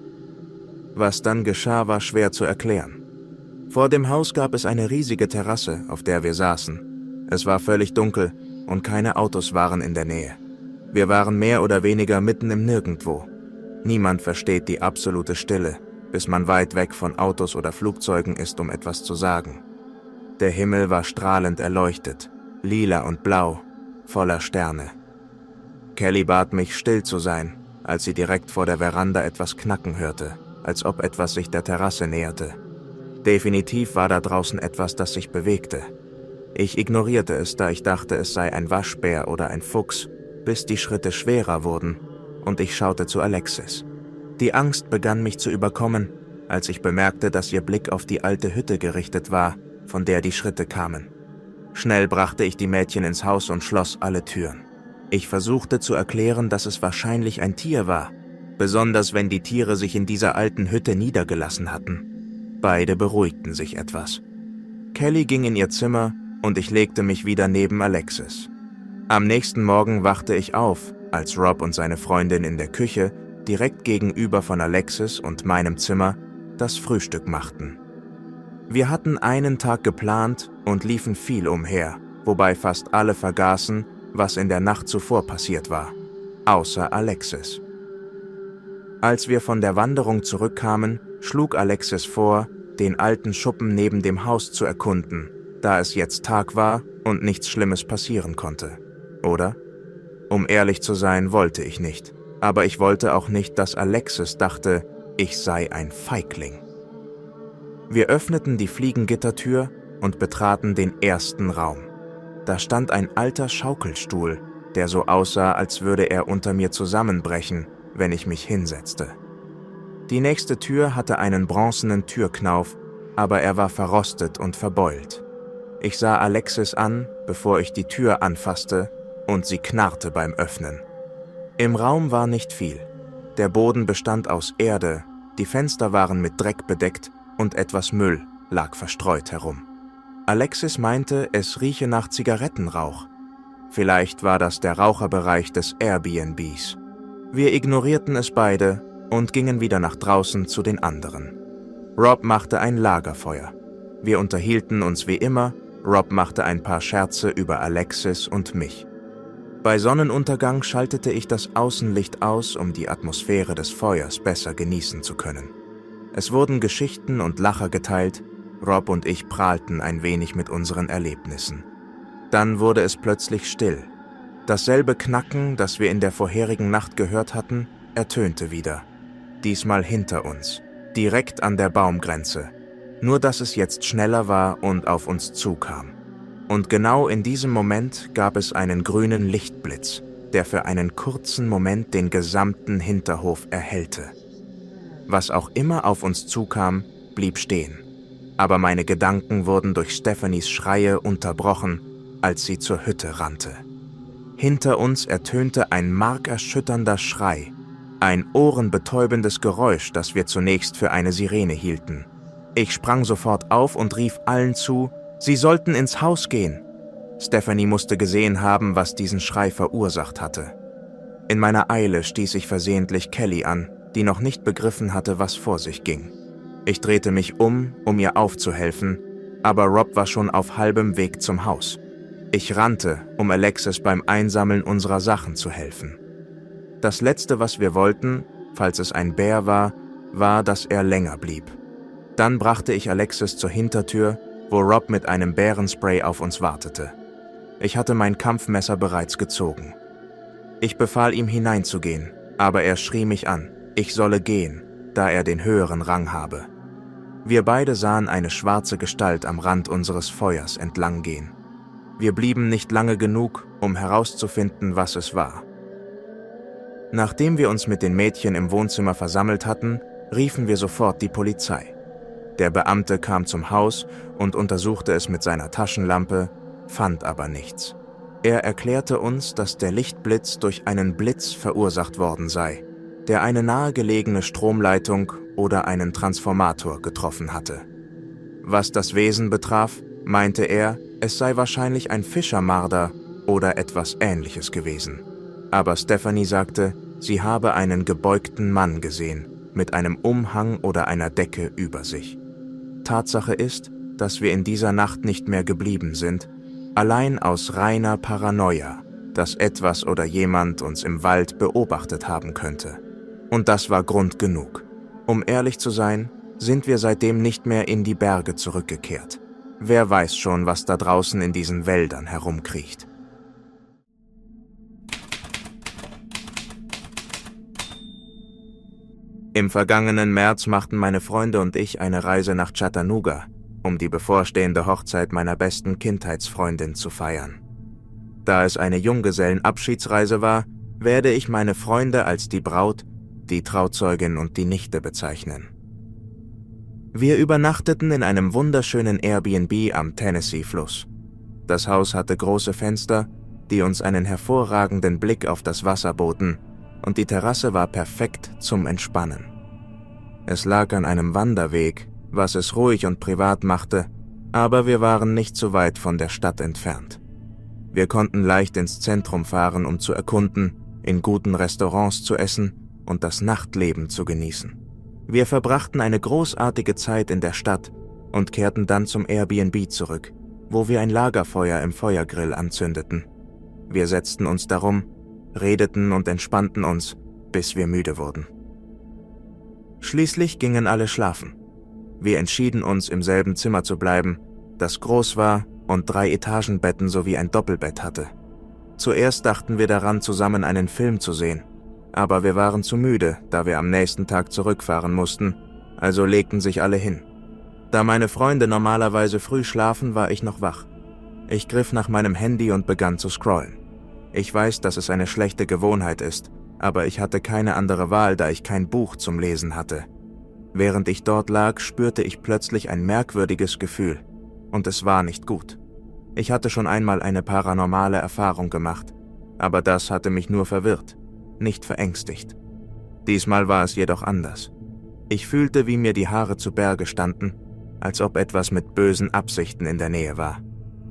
Was dann geschah, war schwer zu erklären. Vor dem Haus gab es eine riesige Terrasse, auf der wir saßen. Es war völlig dunkel und keine Autos waren in der Nähe. Wir waren mehr oder weniger mitten im Nirgendwo. Niemand versteht die absolute Stille, bis man weit weg von Autos oder Flugzeugen ist, um etwas zu sagen. Der Himmel war strahlend erleuchtet, lila und blau, voller Sterne. Kelly bat mich, still zu sein, als sie direkt vor der Veranda etwas knacken hörte, als ob etwas sich der Terrasse näherte. Definitiv war da draußen etwas, das sich bewegte. Ich ignorierte es, da ich dachte, es sei ein Waschbär oder ein Fuchs, bis die Schritte schwerer wurden und ich schaute zu Alexis. Die Angst begann mich zu überkommen, als ich bemerkte, dass ihr Blick auf die alte Hütte gerichtet war, von der die Schritte kamen. Schnell brachte ich die Mädchen ins Haus und schloss alle Türen. Ich versuchte zu erklären, dass es wahrscheinlich ein Tier war, besonders wenn die Tiere sich in dieser alten Hütte niedergelassen hatten. Beide beruhigten sich etwas. Kelly ging in ihr Zimmer und ich legte mich wieder neben Alexis. Am nächsten Morgen wachte ich auf, als Rob und seine Freundin in der Küche, direkt gegenüber von Alexis und meinem Zimmer, das Frühstück machten. Wir hatten einen Tag geplant und liefen viel umher, wobei fast alle vergaßen, was in der Nacht zuvor passiert war, außer Alexis. Als wir von der Wanderung zurückkamen, schlug Alexis vor, den alten Schuppen neben dem Haus zu erkunden, da es jetzt Tag war und nichts Schlimmes passieren konnte. Oder? Um ehrlich zu sein, wollte ich nicht. aber ich wollte auch nicht, dass Alexis dachte, ich sei ein Feigling. Wir öffneten die Fliegengittertür und betraten den ersten Raum. Da stand ein alter Schaukelstuhl, der so aussah, als würde er unter mir zusammenbrechen, wenn ich mich hinsetzte. Die nächste Tür hatte einen bronzenen Türknauf, aber er war verrostet und verbeult. Ich sah Alexis an, bevor ich die Tür anfasste, und sie knarrte beim Öffnen. Im Raum war nicht viel. Der Boden bestand aus Erde, die Fenster waren mit Dreck bedeckt und etwas Müll lag verstreut herum. Alexis meinte, es rieche nach Zigarettenrauch. Vielleicht war das der Raucherbereich des Airbnbs. Wir ignorierten es beide und gingen wieder nach draußen zu den anderen. Rob machte ein Lagerfeuer. Wir unterhielten uns wie immer, Rob machte ein paar Scherze über Alexis und mich. Bei Sonnenuntergang schaltete ich das Außenlicht aus, um die Atmosphäre des Feuers besser genießen zu können. Es wurden Geschichten und Lacher geteilt, Rob und ich prahlten ein wenig mit unseren Erlebnissen. Dann wurde es plötzlich still. Dasselbe Knacken, das wir in der vorherigen Nacht gehört hatten, ertönte wieder. Diesmal hinter uns, direkt an der Baumgrenze. Nur dass es jetzt schneller war und auf uns zukam. Und genau in diesem Moment gab es einen grünen Lichtblitz, der für einen kurzen Moment den gesamten Hinterhof erhellte. Was auch immer auf uns zukam, blieb stehen. Aber meine Gedanken wurden durch Stephanies Schreie unterbrochen, als sie zur Hütte rannte. Hinter uns ertönte ein markerschütternder Schrei, ein ohrenbetäubendes Geräusch, das wir zunächst für eine Sirene hielten. Ich sprang sofort auf und rief allen zu, sie sollten ins Haus gehen. Stephanie musste gesehen haben, was diesen Schrei verursacht hatte. In meiner Eile stieß ich versehentlich Kelly an, die noch nicht begriffen hatte, was vor sich ging. Ich drehte mich um ihr aufzuhelfen, aber Rob war schon auf halbem Weg zum Haus. Ich rannte, um Alexis beim Einsammeln unserer Sachen zu helfen. Das Letzte, was wir wollten, falls es ein Bär war, war, dass er länger blieb. Dann brachte ich Alexis zur Hintertür, wo Rob mit einem Bärenspray auf uns wartete. Ich hatte mein Kampfmesser bereits gezogen. Ich befahl ihm hineinzugehen, aber er schrie mich an, ich solle gehen, da er den höheren Rang habe. Wir beide sahen eine schwarze Gestalt am Rand unseres Feuers entlang gehen. Wir blieben nicht lange genug, um herauszufinden, was es war. Nachdem wir uns mit den Mädchen im Wohnzimmer versammelt hatten, riefen wir sofort die Polizei. Der Beamte kam zum Haus und untersuchte es mit seiner Taschenlampe, fand aber nichts. Er erklärte uns, dass der Lichtblitz durch einen Blitz verursacht worden sei, der eine nahegelegene Stromleitung oder einen Transformator getroffen hatte. Was das Wesen betraf, meinte er, es sei wahrscheinlich ein Fischermarder oder etwas Ähnliches gewesen. Aber Stephanie sagte, sie habe einen gebeugten Mann gesehen, mit einem Umhang oder einer Decke über sich. Tatsache ist, dass wir in dieser Nacht nicht mehr geblieben sind, allein aus reiner Paranoia, dass etwas oder jemand uns im Wald beobachtet haben könnte. Und das war Grund genug. Um ehrlich zu sein, sind wir seitdem nicht mehr in die Berge zurückgekehrt. Wer weiß schon, was da draußen in diesen Wäldern herumkriecht. Im vergangenen März machten meine Freunde und ich eine Reise nach Chattanooga, um die bevorstehende Hochzeit meiner besten Kindheitsfreundin zu feiern. Da es eine Junggesellenabschiedsreise war, werde ich meine Freunde als die Braut, die Trauzeugin und die Nichte bezeichnen. Wir übernachteten in einem wunderschönen Airbnb am Tennessee-Fluss. Das Haus hatte große Fenster, die uns einen hervorragenden Blick auf das Wasser boten, und die Terrasse war perfekt zum Entspannen. Es lag an einem Wanderweg, was es ruhig und privat machte, aber wir waren nicht so weit von der Stadt entfernt. Wir konnten leicht ins Zentrum fahren, um zu erkunden, in guten Restaurants zu essen und das Nachtleben zu genießen. Wir verbrachten eine großartige Zeit in der Stadt und kehrten dann zum Airbnb zurück, wo wir ein Lagerfeuer im Feuergrill anzündeten. Wir setzten uns darum, redeten und entspannten uns, bis wir müde wurden. Schließlich gingen alle schlafen. Wir entschieden uns, im selben Zimmer zu bleiben, das groß war und 3 Etagenbetten sowie ein Doppelbett hatte. Zuerst dachten wir daran, zusammen einen Film zu sehen, Aber wir waren zu müde, da wir am nächsten Tag zurückfahren mussten, also legten sich alle hin. Da meine Freunde normalerweise früh schlafen, war ich noch wach. Ich griff nach meinem Handy und begann zu scrollen. Ich weiß, dass es eine schlechte Gewohnheit ist, aber ich hatte keine andere Wahl, da ich kein Buch zum Lesen hatte. Während ich dort lag, spürte ich plötzlich ein merkwürdiges Gefühl, und es war nicht gut. Ich hatte schon einmal eine paranormale Erfahrung gemacht, aber das hatte mich nur verwirrt, nicht verängstigt. Diesmal war es jedoch anders. Ich fühlte, wie mir die Haare zu Berge standen, als ob etwas mit bösen Absichten in der Nähe war.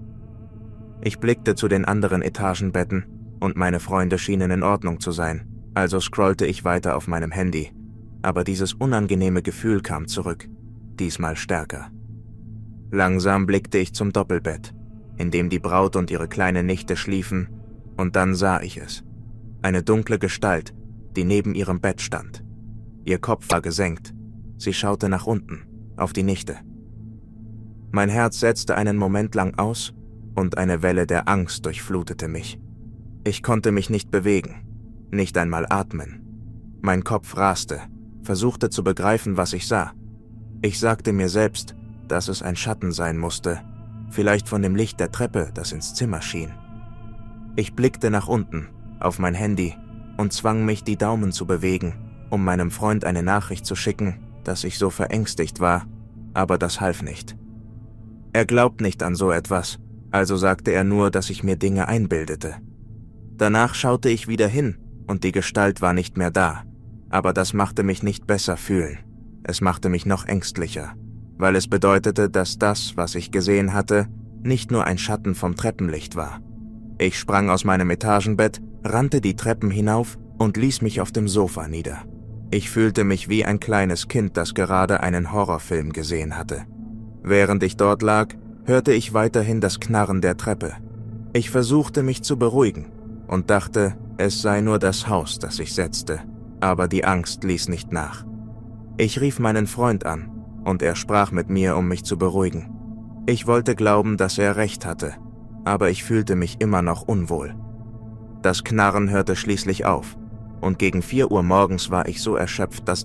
Ich blickte zu den anderen Etagenbetten und meine Freunde schienen in Ordnung zu sein, also scrollte ich weiter auf meinem Handy, aber dieses unangenehme Gefühl kam zurück, diesmal stärker. Langsam blickte ich zum Doppelbett, in dem die Braut und ihre kleine Nichte schliefen, und dann sah ich es. Eine dunkle Gestalt, die neben ihrem Bett stand. Ihr Kopf war gesenkt, sie schaute nach unten, auf die Nichte. Mein Herz setzte einen Moment lang aus und eine Welle der Angst durchflutete mich. Ich konnte mich nicht bewegen, nicht einmal atmen. Mein Kopf raste, versuchte zu begreifen, was ich sah. Ich sagte mir selbst, dass es ein Schatten sein musste, vielleicht von dem Licht der Treppe, das ins Zimmer schien. Ich blickte nach unten, auf mein Handy und zwang mich, die Daumen zu bewegen, um meinem Freund eine Nachricht zu schicken, dass ich so verängstigt war, aber das half nicht. Er glaubt nicht an so etwas, also sagte er nur, dass ich mir Dinge einbildete. Danach schaute ich wieder hin und die Gestalt war nicht mehr da, aber das machte mich nicht besser fühlen. Es machte mich noch ängstlicher, weil es bedeutete, dass das, was ich gesehen hatte, nicht nur ein Schatten vom Treppenlicht war. Ich sprang aus meinem Etagenbett, rannte die Treppen hinauf und ließ mich auf dem Sofa nieder. Ich fühlte mich wie ein kleines Kind, das gerade einen Horrorfilm gesehen hatte. Während ich dort lag, hörte ich weiterhin das Knarren der Treppe. Ich versuchte mich zu beruhigen und dachte, es sei nur das Haus, das sich setzte, aber die Angst ließ nicht nach. Ich rief meinen Freund an und er sprach mit mir, um mich zu beruhigen. Ich wollte glauben, dass er recht hatte, aber ich fühlte mich immer noch unwohl. Das Knarren hörte schließlich auf und gegen 4 Uhr morgens war ich so erschöpft, dass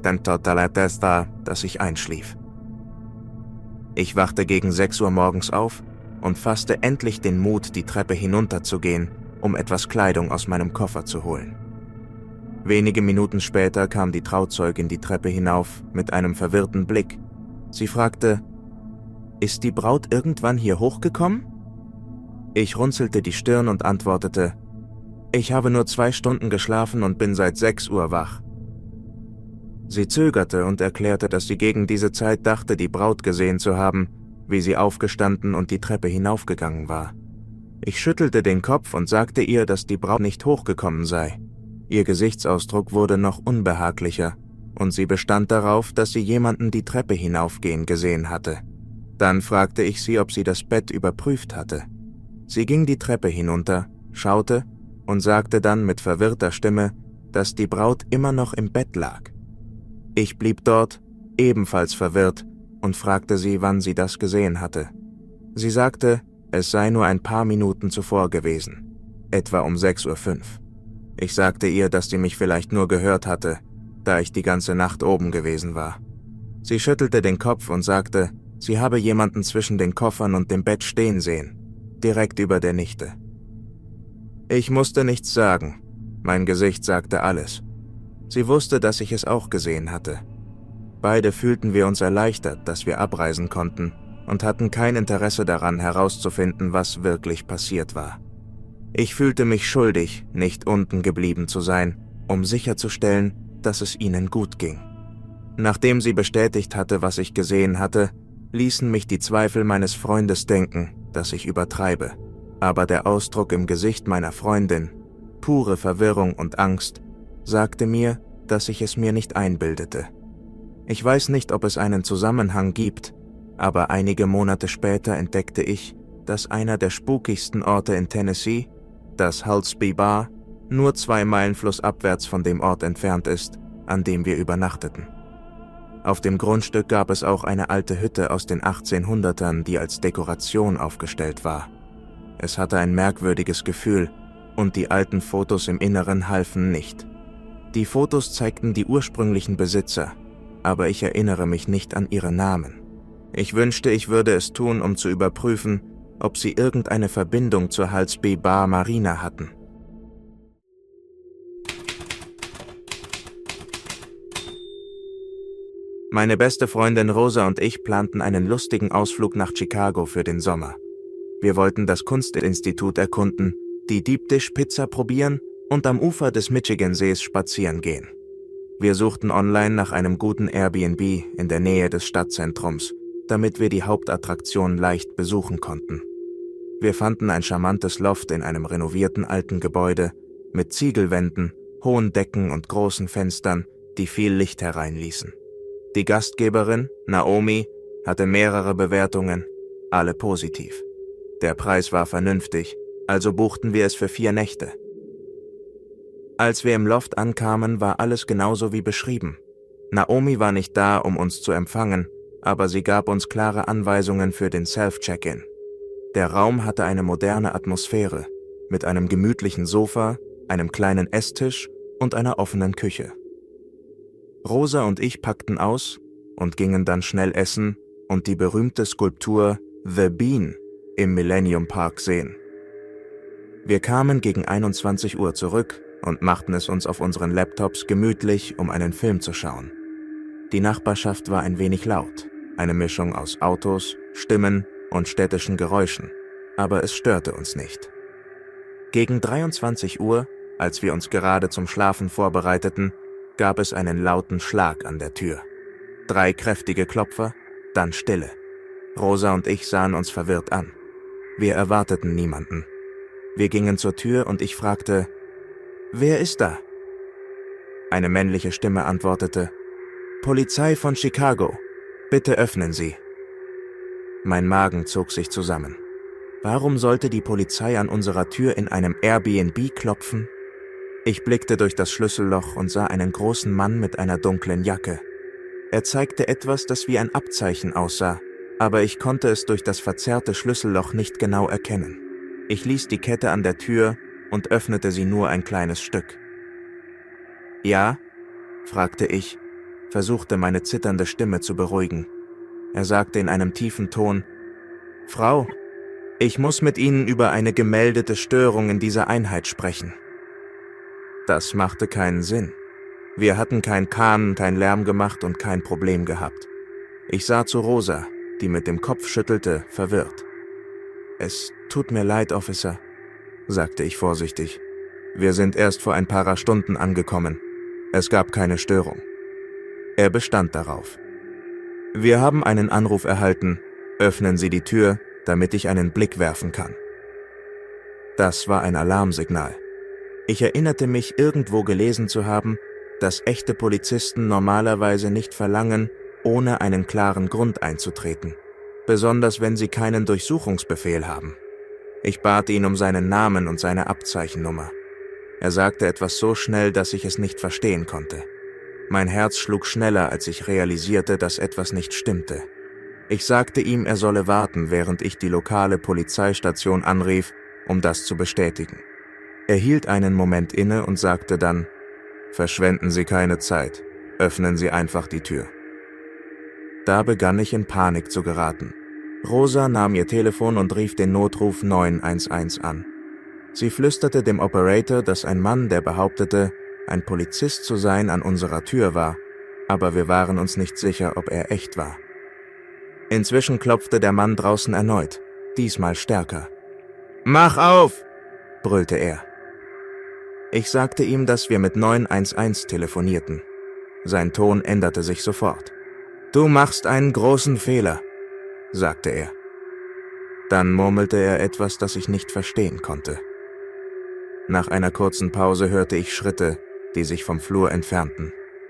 ich einschlief. Ich wachte gegen 6 Uhr morgens auf und fasste endlich den Mut, die Treppe hinunterzugehen, um etwas Kleidung aus meinem Koffer zu holen. Wenige Minuten später kam die Trauzeugin die Treppe hinauf mit einem verwirrten Blick. Sie fragte, »Ist die Braut irgendwann hier hochgekommen?« Ich runzelte die Stirn und antwortete, »Ich habe nur 2 Stunden geschlafen und bin seit 6 Uhr wach.« Sie zögerte und erklärte, dass sie gegen diese Zeit dachte, die Braut gesehen zu haben, wie sie aufgestanden und die Treppe hinaufgegangen war. Ich schüttelte den Kopf und sagte ihr, dass die Braut nicht hochgekommen sei. Ihr Gesichtsausdruck wurde noch unbehaglicher und sie bestand darauf, dass sie jemanden die Treppe hinaufgehen gesehen hatte. Dann fragte ich sie, ob sie das Bett überprüft hatte. Sie ging die Treppe hinunter, schaute und sagte dann mit verwirrter Stimme, dass die Braut immer noch im Bett lag. Ich blieb dort, ebenfalls verwirrt, und fragte sie, wann sie das gesehen hatte. Sie sagte, es sei nur ein paar Minuten zuvor gewesen, etwa um 6:05 Uhr. Ich sagte ihr, dass sie mich vielleicht nur gehört hatte, da ich die ganze Nacht oben gewesen war. Sie schüttelte den Kopf und sagte, sie habe jemanden zwischen den Koffern und dem Bett stehen sehen, direkt über der Nichte. Ich musste nichts sagen, mein Gesicht sagte alles. Sie wusste, dass ich es auch gesehen hatte. Beide fühlten wir uns erleichtert, dass wir abreisen konnten und hatten kein Interesse daran, herauszufinden, was wirklich passiert war. Ich fühlte mich schuldig, nicht unten geblieben zu sein, um sicherzustellen, dass es ihnen gut ging. Nachdem sie bestätigt hatte, was ich gesehen hatte, ließen mich die Zweifel meines Freundes denken, dass ich übertreibe. Aber der Ausdruck im Gesicht meiner Freundin, pure Verwirrung und Angst, sagte mir, dass ich es mir nicht einbildete. Ich weiß nicht, ob es einen Zusammenhang gibt, aber einige Monate später entdeckte ich, dass einer der spukigsten Orte in Tennessee, das Holsby Bar, nur 2 Meilen flussabwärts von dem Ort entfernt ist, an dem wir übernachteten. Auf dem Grundstück gab es auch eine alte Hütte aus den 1800ern, die als Dekoration aufgestellt war. Es hatte ein merkwürdiges Gefühl und die alten Fotos im Inneren halfen nicht. Die Fotos zeigten die ursprünglichen Besitzer, aber ich erinnere mich nicht an ihre Namen. Ich wünschte, ich würde es tun, um zu überprüfen, ob sie irgendeine Verbindung zur Halsby Bar Marina hatten. Meine beste Freundin Rosa und ich planten einen lustigen Ausflug nach Chicago für den Sommer. Wir wollten das Kunstinstitut erkunden, die Deep Dish Pizza probieren und am Ufer des Michigansees spazieren gehen. Wir suchten online nach einem guten Airbnb in der Nähe des Stadtzentrums, damit wir die Hauptattraktion leicht besuchen konnten. Wir fanden ein charmantes Loft in einem renovierten alten Gebäude mit Ziegelwänden, hohen Decken und großen Fenstern, die viel Licht hereinließen. Die Gastgeberin, Naomi, hatte mehrere Bewertungen, alle positiv. Der Preis war vernünftig, also buchten wir es für 4 Nächte. Als wir im Loft ankamen, war alles genauso wie beschrieben. Naomi war nicht da, um uns zu empfangen, aber sie gab uns klare Anweisungen für den Self-Check-In. Der Raum hatte eine moderne Atmosphäre, mit einem gemütlichen Sofa, einem kleinen Esstisch und einer offenen Küche. Rosa und ich packten aus und gingen dann schnell essen und die berühmte Skulptur The Bean im Millennium Park sehen. Wir kamen gegen 21 Uhr zurück und machten es uns auf unseren Laptops gemütlich, um einen Film zu schauen. Die Nachbarschaft war ein wenig laut, eine Mischung aus Autos, Stimmen und städtischen Geräuschen, aber es störte uns nicht. Gegen 23 Uhr, als wir uns gerade zum Schlafen vorbereiteten, gab es einen lauten Schlag an der Tür. 3 kräftige Klopfer, dann Stille. Rosa und ich sahen uns verwirrt an. Wir erwarteten niemanden. Wir gingen zur Tür und ich fragte, »Wer ist da?« Eine männliche Stimme antwortete, »Polizei von Chicago, bitte öffnen Sie.« Mein Magen zog sich zusammen. Warum sollte die Polizei an unserer Tür in einem Airbnb klopfen? Ich blickte durch das Schlüsselloch und sah einen großen Mann mit einer dunklen Jacke. Er zeigte etwas, das wie ein Abzeichen aussah, aber ich konnte es durch das verzerrte Schlüsselloch nicht genau erkennen. Ich ließ die Kette an der Tür und öffnete sie nur ein kleines Stück. »Ja?« fragte ich, versuchte meine zitternde Stimme zu beruhigen. Er sagte in einem tiefen Ton, »Frau, ich muss mit Ihnen über eine gemeldete Störung in dieser Einheit sprechen.« Das machte keinen Sinn. Wir hatten keinen Kahn, keinen Lärm gemacht und kein Problem gehabt. Ich sah zu Rosa, die mit dem Kopf schüttelte, verwirrt. »Es tut mir leid, Officer«, sagte ich vorsichtig. »Wir sind erst vor ein paar Stunden angekommen. Es gab keine Störung.« Er bestand darauf. »Wir haben einen Anruf erhalten. Öffnen Sie die Tür, damit ich einen Blick werfen kann.« Das war ein Alarmsignal. Ich erinnerte mich, irgendwo gelesen zu haben, dass echte Polizisten normalerweise nicht verlangen, ohne einen klaren Grund einzutreten, besonders wenn sie keinen Durchsuchungsbefehl haben. Ich bat ihn um seinen Namen und seine Abzeichennummer. Er sagte etwas so schnell, dass ich es nicht verstehen konnte. Mein Herz schlug schneller, als ich realisierte, dass etwas nicht stimmte. Ich sagte ihm, er solle warten, während ich die lokale Polizeistation anrief, um das zu bestätigen. Er hielt einen Moment inne und sagte dann, »Verschwenden Sie keine Zeit, öffnen Sie einfach die Tür.« Da begann ich in Panik zu geraten. Rosa nahm ihr Telefon und rief den Notruf 911 an. Sie flüsterte dem Operator, dass ein Mann, der behauptete, ein Polizist zu sein, an unserer Tür war, aber wir waren uns nicht sicher, ob er echt war. Inzwischen klopfte der Mann draußen erneut, diesmal stärker. »Mach auf!« brüllte er. Ich sagte ihm, dass wir mit 911 telefonierten. Sein Ton änderte sich sofort. »Du machst einen großen Fehler«, sagte er. Dann murmelte er etwas, das ich nicht verstehen konnte. Nach einer kurzen Pause hörte ich Schritte, die sich vom Flur entfernten.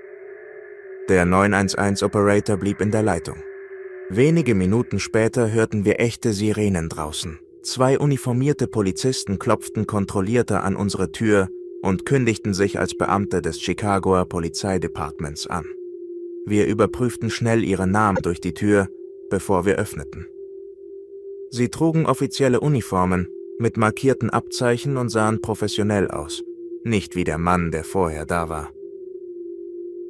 Der 911-Operator blieb in der Leitung. Wenige Minuten später hörten wir echte Sirenen draußen. 2 uniformierte Polizisten klopften kontrollierter an unsere Tür und kündigten sich als Beamte des Chicagoer Polizeidepartements an. Wir überprüften schnell ihre Namen durch die Tür, bevor wir öffneten. Sie trugen offizielle Uniformen mit markierten Abzeichen und sahen professionell aus, nicht wie der Mann, der vorher da war.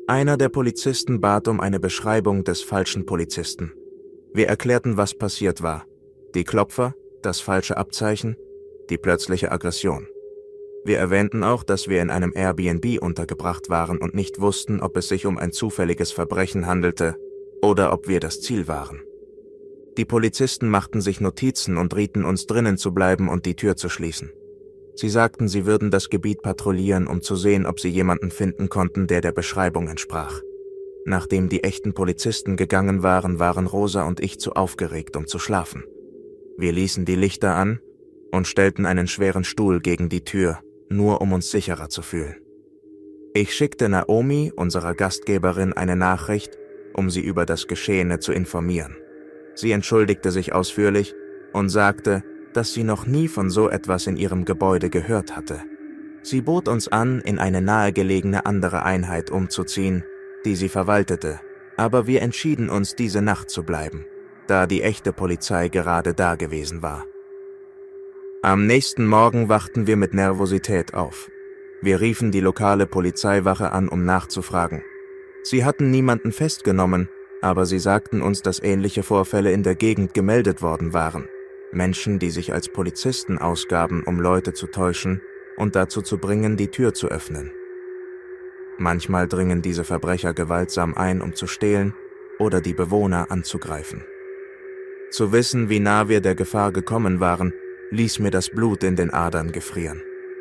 Einer der Polizisten bat um eine Beschreibung des falschen Polizisten. Wir erklärten, was passiert war. Die Klopfer, das falsche Abzeichen, die plötzliche Aggression. Wir erwähnten auch, dass wir in einem Airbnb untergebracht waren und nicht wussten, ob es sich um ein zufälliges Verbrechen handelte oder ob wir das Ziel waren. Die Polizisten machten sich Notizen und rieten uns, drinnen zu bleiben und die Tür zu schließen. Sie sagten, sie würden das Gebiet patrouillieren, um zu sehen, ob sie jemanden finden konnten, der Beschreibung entsprach. Nachdem die echten Polizisten gegangen waren, waren Rosa und ich zu aufgeregt, um zu schlafen. Wir ließen die Lichter an und stellten einen schweren Stuhl gegen die Tür, nur um uns sicherer zu fühlen. Ich schickte Naomi, unserer Gastgeberin, eine Nachricht, um sie über das Geschehene zu informieren. Sie entschuldigte sich ausführlich und sagte, dass sie noch nie von so etwas in ihrem Gebäude gehört hatte. Sie bot uns an, in eine nahegelegene andere Einheit umzuziehen, die sie verwaltete, aber wir entschieden uns, diese Nacht zu bleiben, da die echte Polizei gerade da gewesen war. Am nächsten Morgen wachten wir mit Nervosität auf. Wir riefen die lokale Polizeiwache an, um nachzufragen. Sie hatten niemanden festgenommen, aber sie sagten uns, dass ähnliche Vorfälle in der Gegend gemeldet worden waren. Menschen, die sich als Polizisten ausgaben, um Leute zu täuschen und dazu zu bringen, die Tür zu öffnen. Manchmal dringen diese Verbrecher gewaltsam ein, um zu stehlen oder die Bewohner anzugreifen. Zu wissen, wie nah wir der Gefahr gekommen waren, ließ mir das Blut in den Adern gefrieren.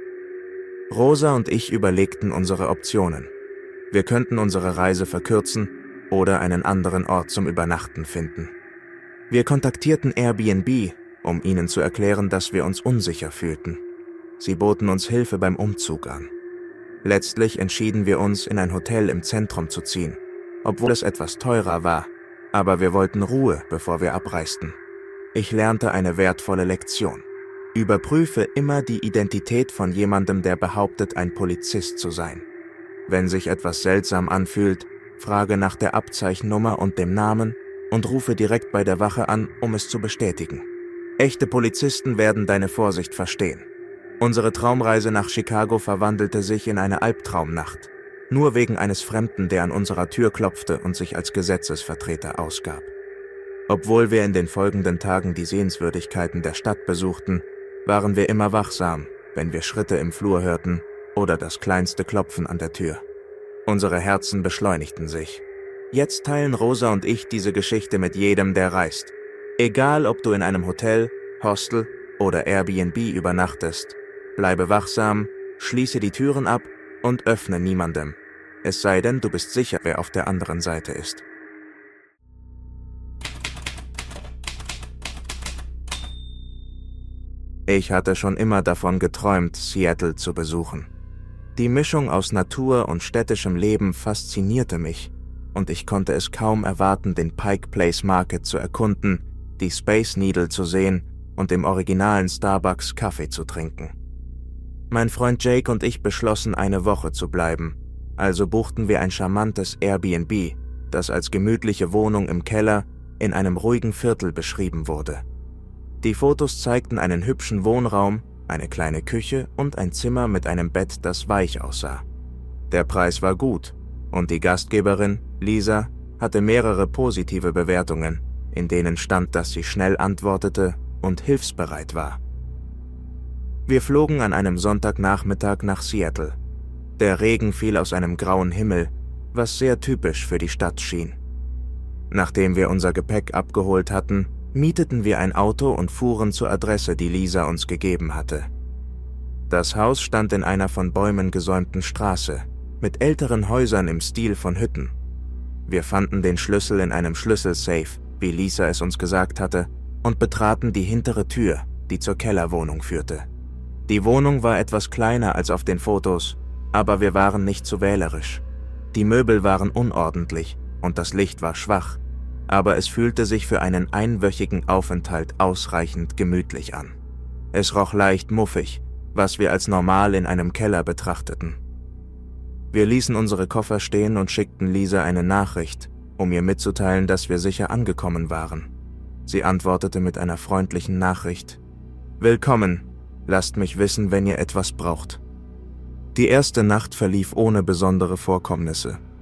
Rosa und ich überlegten unsere Optionen. Wir könnten unsere Reise verkürzen oder einen anderen Ort zum Übernachten finden. Wir kontaktierten Airbnb, um ihnen zu erklären, dass wir uns unsicher fühlten. Sie boten uns Hilfe beim Umzug an. Letztlich entschieden wir uns, in ein Hotel im Zentrum zu ziehen, obwohl es etwas teurer war, aber wir wollten Ruhe, bevor wir abreisten. Ich lernte eine wertvolle Lektion. Überprüfe immer die Identität von jemandem, der behauptet, ein Polizist zu sein. Wenn sich etwas seltsam anfühlt, frage nach der Abzeichennummer und dem Namen und rufe direkt bei der Wache an, um es zu bestätigen. Echte Polizisten werden deine Vorsicht verstehen. Unsere Traumreise nach Chicago verwandelte sich in eine Albtraumnacht, nur wegen eines Fremden, der an unserer Tür klopfte und sich als Gesetzesvertreter ausgab. Obwohl wir in den folgenden Tagen die Sehenswürdigkeiten der Stadt besuchten, waren wir immer wachsam, wenn wir Schritte im Flur hörten oder das kleinste Klopfen an der Tür. Unsere Herzen beschleunigten sich. Jetzt teilen Rosa und ich diese Geschichte mit jedem, der reist. Egal, ob du in einem Hotel, Hostel oder Airbnb übernachtest, bleibe wachsam, schließe die Türen ab und öffne niemandem. Es sei denn, du bist sicher, wer auf der anderen Seite ist. Ich hatte schon immer davon geträumt, Seattle zu besuchen. Die Mischung aus Natur und städtischem Leben faszinierte mich und ich konnte es kaum erwarten, den Pike Place Market zu erkunden, die Space Needle zu sehen und im originalen Starbucks Kaffee zu trinken. Mein Freund Jake und ich beschlossen, eine Woche zu bleiben, also buchten wir ein charmantes Airbnb, das als gemütliche Wohnung im Keller in einem ruhigen Viertel beschrieben wurde. Die Fotos zeigten einen hübschen Wohnraum, eine kleine Küche und ein Zimmer mit einem Bett, das weich aussah. Der Preis war gut und die Gastgeberin, Lisa, hatte mehrere positive Bewertungen, in denen stand, dass sie schnell antwortete und hilfsbereit war. Wir flogen an einem Sonntagnachmittag nach Seattle. Der Regen fiel aus einem grauen Himmel, was sehr typisch für die Stadt schien. Nachdem wir unser Gepäck abgeholt hatten, mieteten wir ein Auto und fuhren zur Adresse, die Lisa uns gegeben hatte. Das Haus stand in einer von Bäumen gesäumten Straße, mit älteren Häusern im Stil von Hütten. Wir fanden den Schlüssel in einem Schlüsselsafe, wie Lisa es uns gesagt hatte, und betraten die hintere Tür, die zur Kellerwohnung führte. Die Wohnung war etwas kleiner als auf den Fotos, aber wir waren nicht zu wählerisch. Die Möbel waren unordentlich und das Licht war schwach, aber es fühlte sich für einen einwöchigen Aufenthalt ausreichend gemütlich an. Es roch leicht muffig, was wir als normal in einem Keller betrachteten. Wir ließen unsere Koffer stehen und schickten Lisa eine Nachricht, um ihr mitzuteilen, dass wir sicher angekommen waren. Sie antwortete mit einer freundlichen Nachricht: »Willkommen, lasst mich wissen, wenn ihr etwas braucht.« Die erste Nacht verlief ohne besondere Vorkommnisse.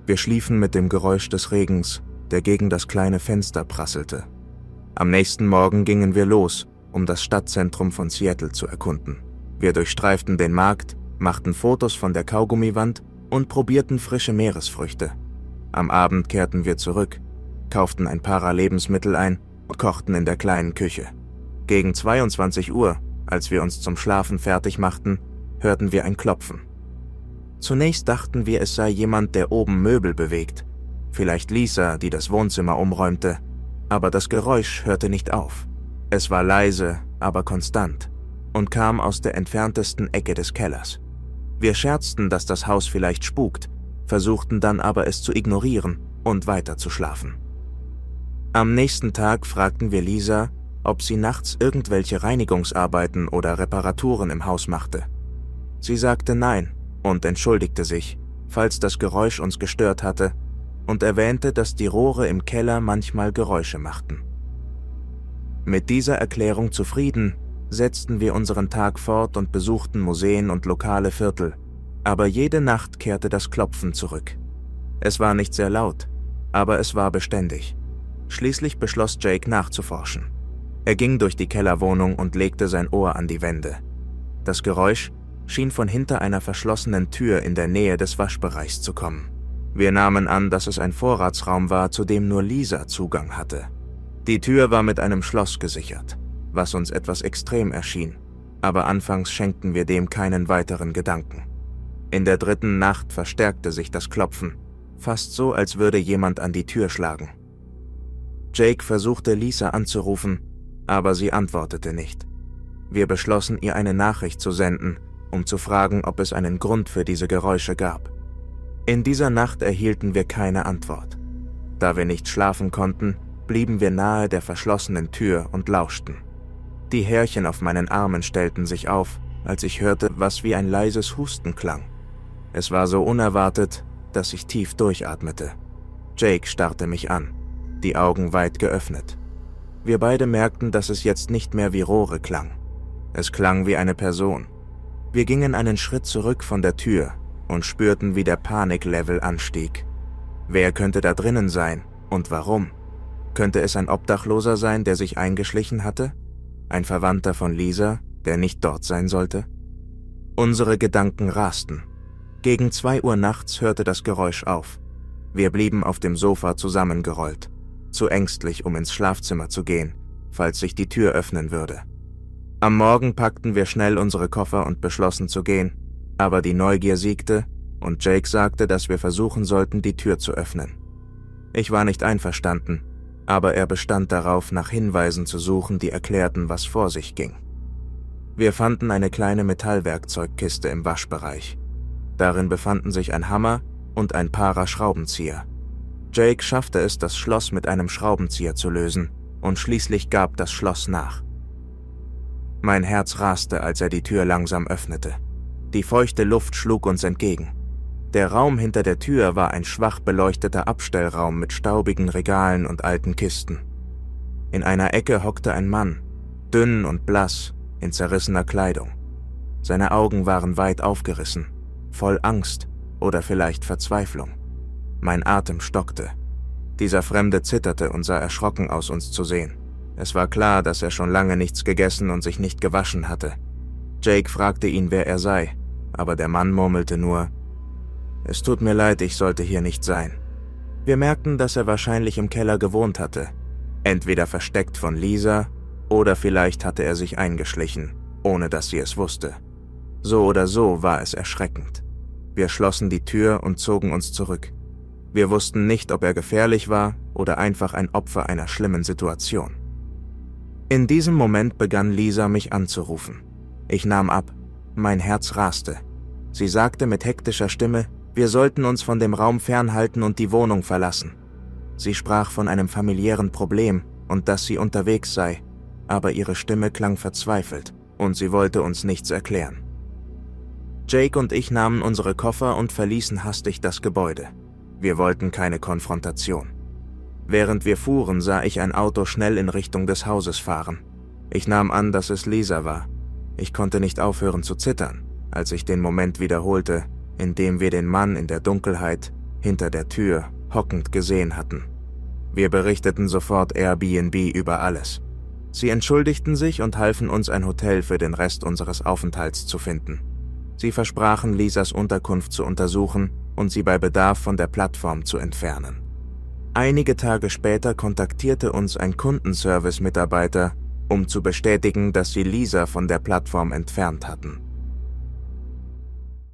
Wir schliefen mit dem Geräusch des Regens, der gegen das kleine Fenster prasselte. Am nächsten Morgen gingen wir los, um das Stadtzentrum von Seattle zu erkunden. Wir durchstreiften den Markt, machten Fotos von der Kaugummiwand und probierten frische Meeresfrüchte. Am Abend kehrten wir zurück, kauften ein paar Lebensmittel ein und kochten in der kleinen Küche. Gegen 22 Uhr, als wir uns zum Schlafen fertig machten, hörten wir ein Klopfen. Zunächst dachten wir, es sei jemand, der oben Möbel bewegt, vielleicht Lisa, die das Wohnzimmer umräumte, aber das Geräusch hörte nicht auf. Es war leise, aber konstant und kam aus der entferntesten Ecke des Kellers. Wir scherzten, dass das Haus vielleicht spukt, versuchten dann aber es zu ignorieren und weiter zu schlafen. Am nächsten Tag fragten wir Lisa, ob sie nachts irgendwelche Reinigungsarbeiten oder Reparaturen im Haus machte. Sie sagte nein und entschuldigte sich, falls das Geräusch uns gestört hatte, und erwähnte, dass die Rohre im Keller manchmal Geräusche machten. Mit dieser Erklärung zufrieden, setzten wir unseren Tag fort und besuchten Museen und lokale Viertel, aber jede Nacht kehrte das Klopfen zurück. Es war nicht sehr laut, aber es war beständig. Schließlich beschloss Jake nachzuforschen. Er ging durch die Kellerwohnung und legte sein Ohr an die Wände. Das Geräusch schien von hinter einer verschlossenen Tür in der Nähe des Waschbereichs zu kommen. Wir nahmen an, dass es ein Vorratsraum war, zu dem nur Lisa Zugang hatte. Die Tür war mit einem Schloss gesichert, was uns etwas extrem erschien, aber anfangs schenkten wir dem keinen weiteren Gedanken. In der 3. Nacht verstärkte sich das Klopfen, fast so, als würde jemand an die Tür schlagen. Jake versuchte Lisa anzurufen, aber sie antwortete nicht. Wir beschlossen, ihr eine Nachricht zu senden, um zu fragen, ob es einen Grund für diese Geräusche gab. In dieser Nacht erhielten wir keine Antwort. Da wir nicht schlafen konnten, blieben wir nahe der verschlossenen Tür und lauschten. Die Härchen auf meinen Armen stellten sich auf, als ich hörte, was wie ein leises Husten klang. Es war so unerwartet, dass ich tief durchatmete. Jake starrte mich an, die Augen weit geöffnet. Wir beide merkten, dass es jetzt nicht mehr wie Rohre klang. Es klang wie eine Person. Wir gingen einen Schritt zurück von der Tür und spürten, wie der Paniklevel anstieg. Wer könnte da drinnen sein und warum? Könnte es ein Obdachloser sein, der sich eingeschlichen hatte? Ein Verwandter von Lisa, der nicht dort sein sollte? Unsere Gedanken rasten. Gegen 2 Uhr nachts hörte das Geräusch auf. Wir blieben auf dem Sofa zusammengerollt, zu ängstlich, um ins Schlafzimmer zu gehen, falls sich die Tür öffnen würde. Am Morgen packten wir schnell unsere Koffer und beschlossen zu gehen, aber die Neugier siegte und Jake sagte, dass wir versuchen sollten, die Tür zu öffnen. Ich war nicht einverstanden, aber er bestand darauf, nach Hinweisen zu suchen, die erklärten, was vor sich ging. Wir fanden eine kleine Metallwerkzeugkiste im Waschbereich. Darin befanden sich ein Hammer und ein Paar Schraubenzieher. Jake schaffte es, das Schloss mit einem Schraubenzieher zu lösen, und schließlich gab das Schloss nach. Mein Herz raste, als er die Tür langsam öffnete. Die feuchte Luft schlug uns entgegen. Der Raum hinter der Tür war ein schwach beleuchteter Abstellraum mit staubigen Regalen und alten Kisten. In einer Ecke hockte ein Mann, dünn und blass, in zerrissener Kleidung. Seine Augen waren weit aufgerissen, voll Angst oder vielleicht Verzweiflung. Mein Atem stockte. Dieser Fremde zitterte und sah erschrocken aus, uns zu sehen. Es war klar, dass er schon lange nichts gegessen und sich nicht gewaschen hatte. Jake fragte ihn, wer er sei, aber der Mann murmelte nur: „Es tut mir leid, ich sollte hier nicht sein." Wir merkten, dass er wahrscheinlich im Keller gewohnt hatte, entweder versteckt von Lisa oder vielleicht hatte er sich eingeschlichen, ohne dass sie es wusste. So oder so war es erschreckend. Wir schlossen die Tür und zogen uns zurück. Wir wussten nicht, ob er gefährlich war oder einfach ein Opfer einer schlimmen Situation. In diesem Moment begann Lisa mich anzurufen. Ich nahm ab. Mein Herz raste. Sie sagte mit hektischer Stimme, wir sollten uns von dem Raum fernhalten und die Wohnung verlassen. Sie sprach von einem familiären Problem und dass sie unterwegs sei, aber ihre Stimme klang verzweifelt und sie wollte uns nichts erklären. Jake und ich nahmen unsere Koffer und verließen hastig das Gebäude. Wir wollten keine Konfrontation. Während wir fuhren, sah ich ein Auto schnell in Richtung des Hauses fahren. Ich nahm an, dass es Lisa war. Ich konnte nicht aufhören zu zittern, als ich den Moment wiederholte, in dem wir den Mann in der Dunkelheit hinter der Tür, hockend gesehen hatten. Wir berichteten sofort Airbnb über alles. Sie entschuldigten sich und halfen uns, ein Hotel für den Rest unseres Aufenthalts zu finden. Sie versprachen, Lisas Unterkunft zu untersuchen und sie bei Bedarf von der Plattform zu entfernen. Einige Tage später kontaktierte uns ein Kundenservice-Mitarbeiter, um zu bestätigen, dass sie Lisa von der Plattform entfernt hatten.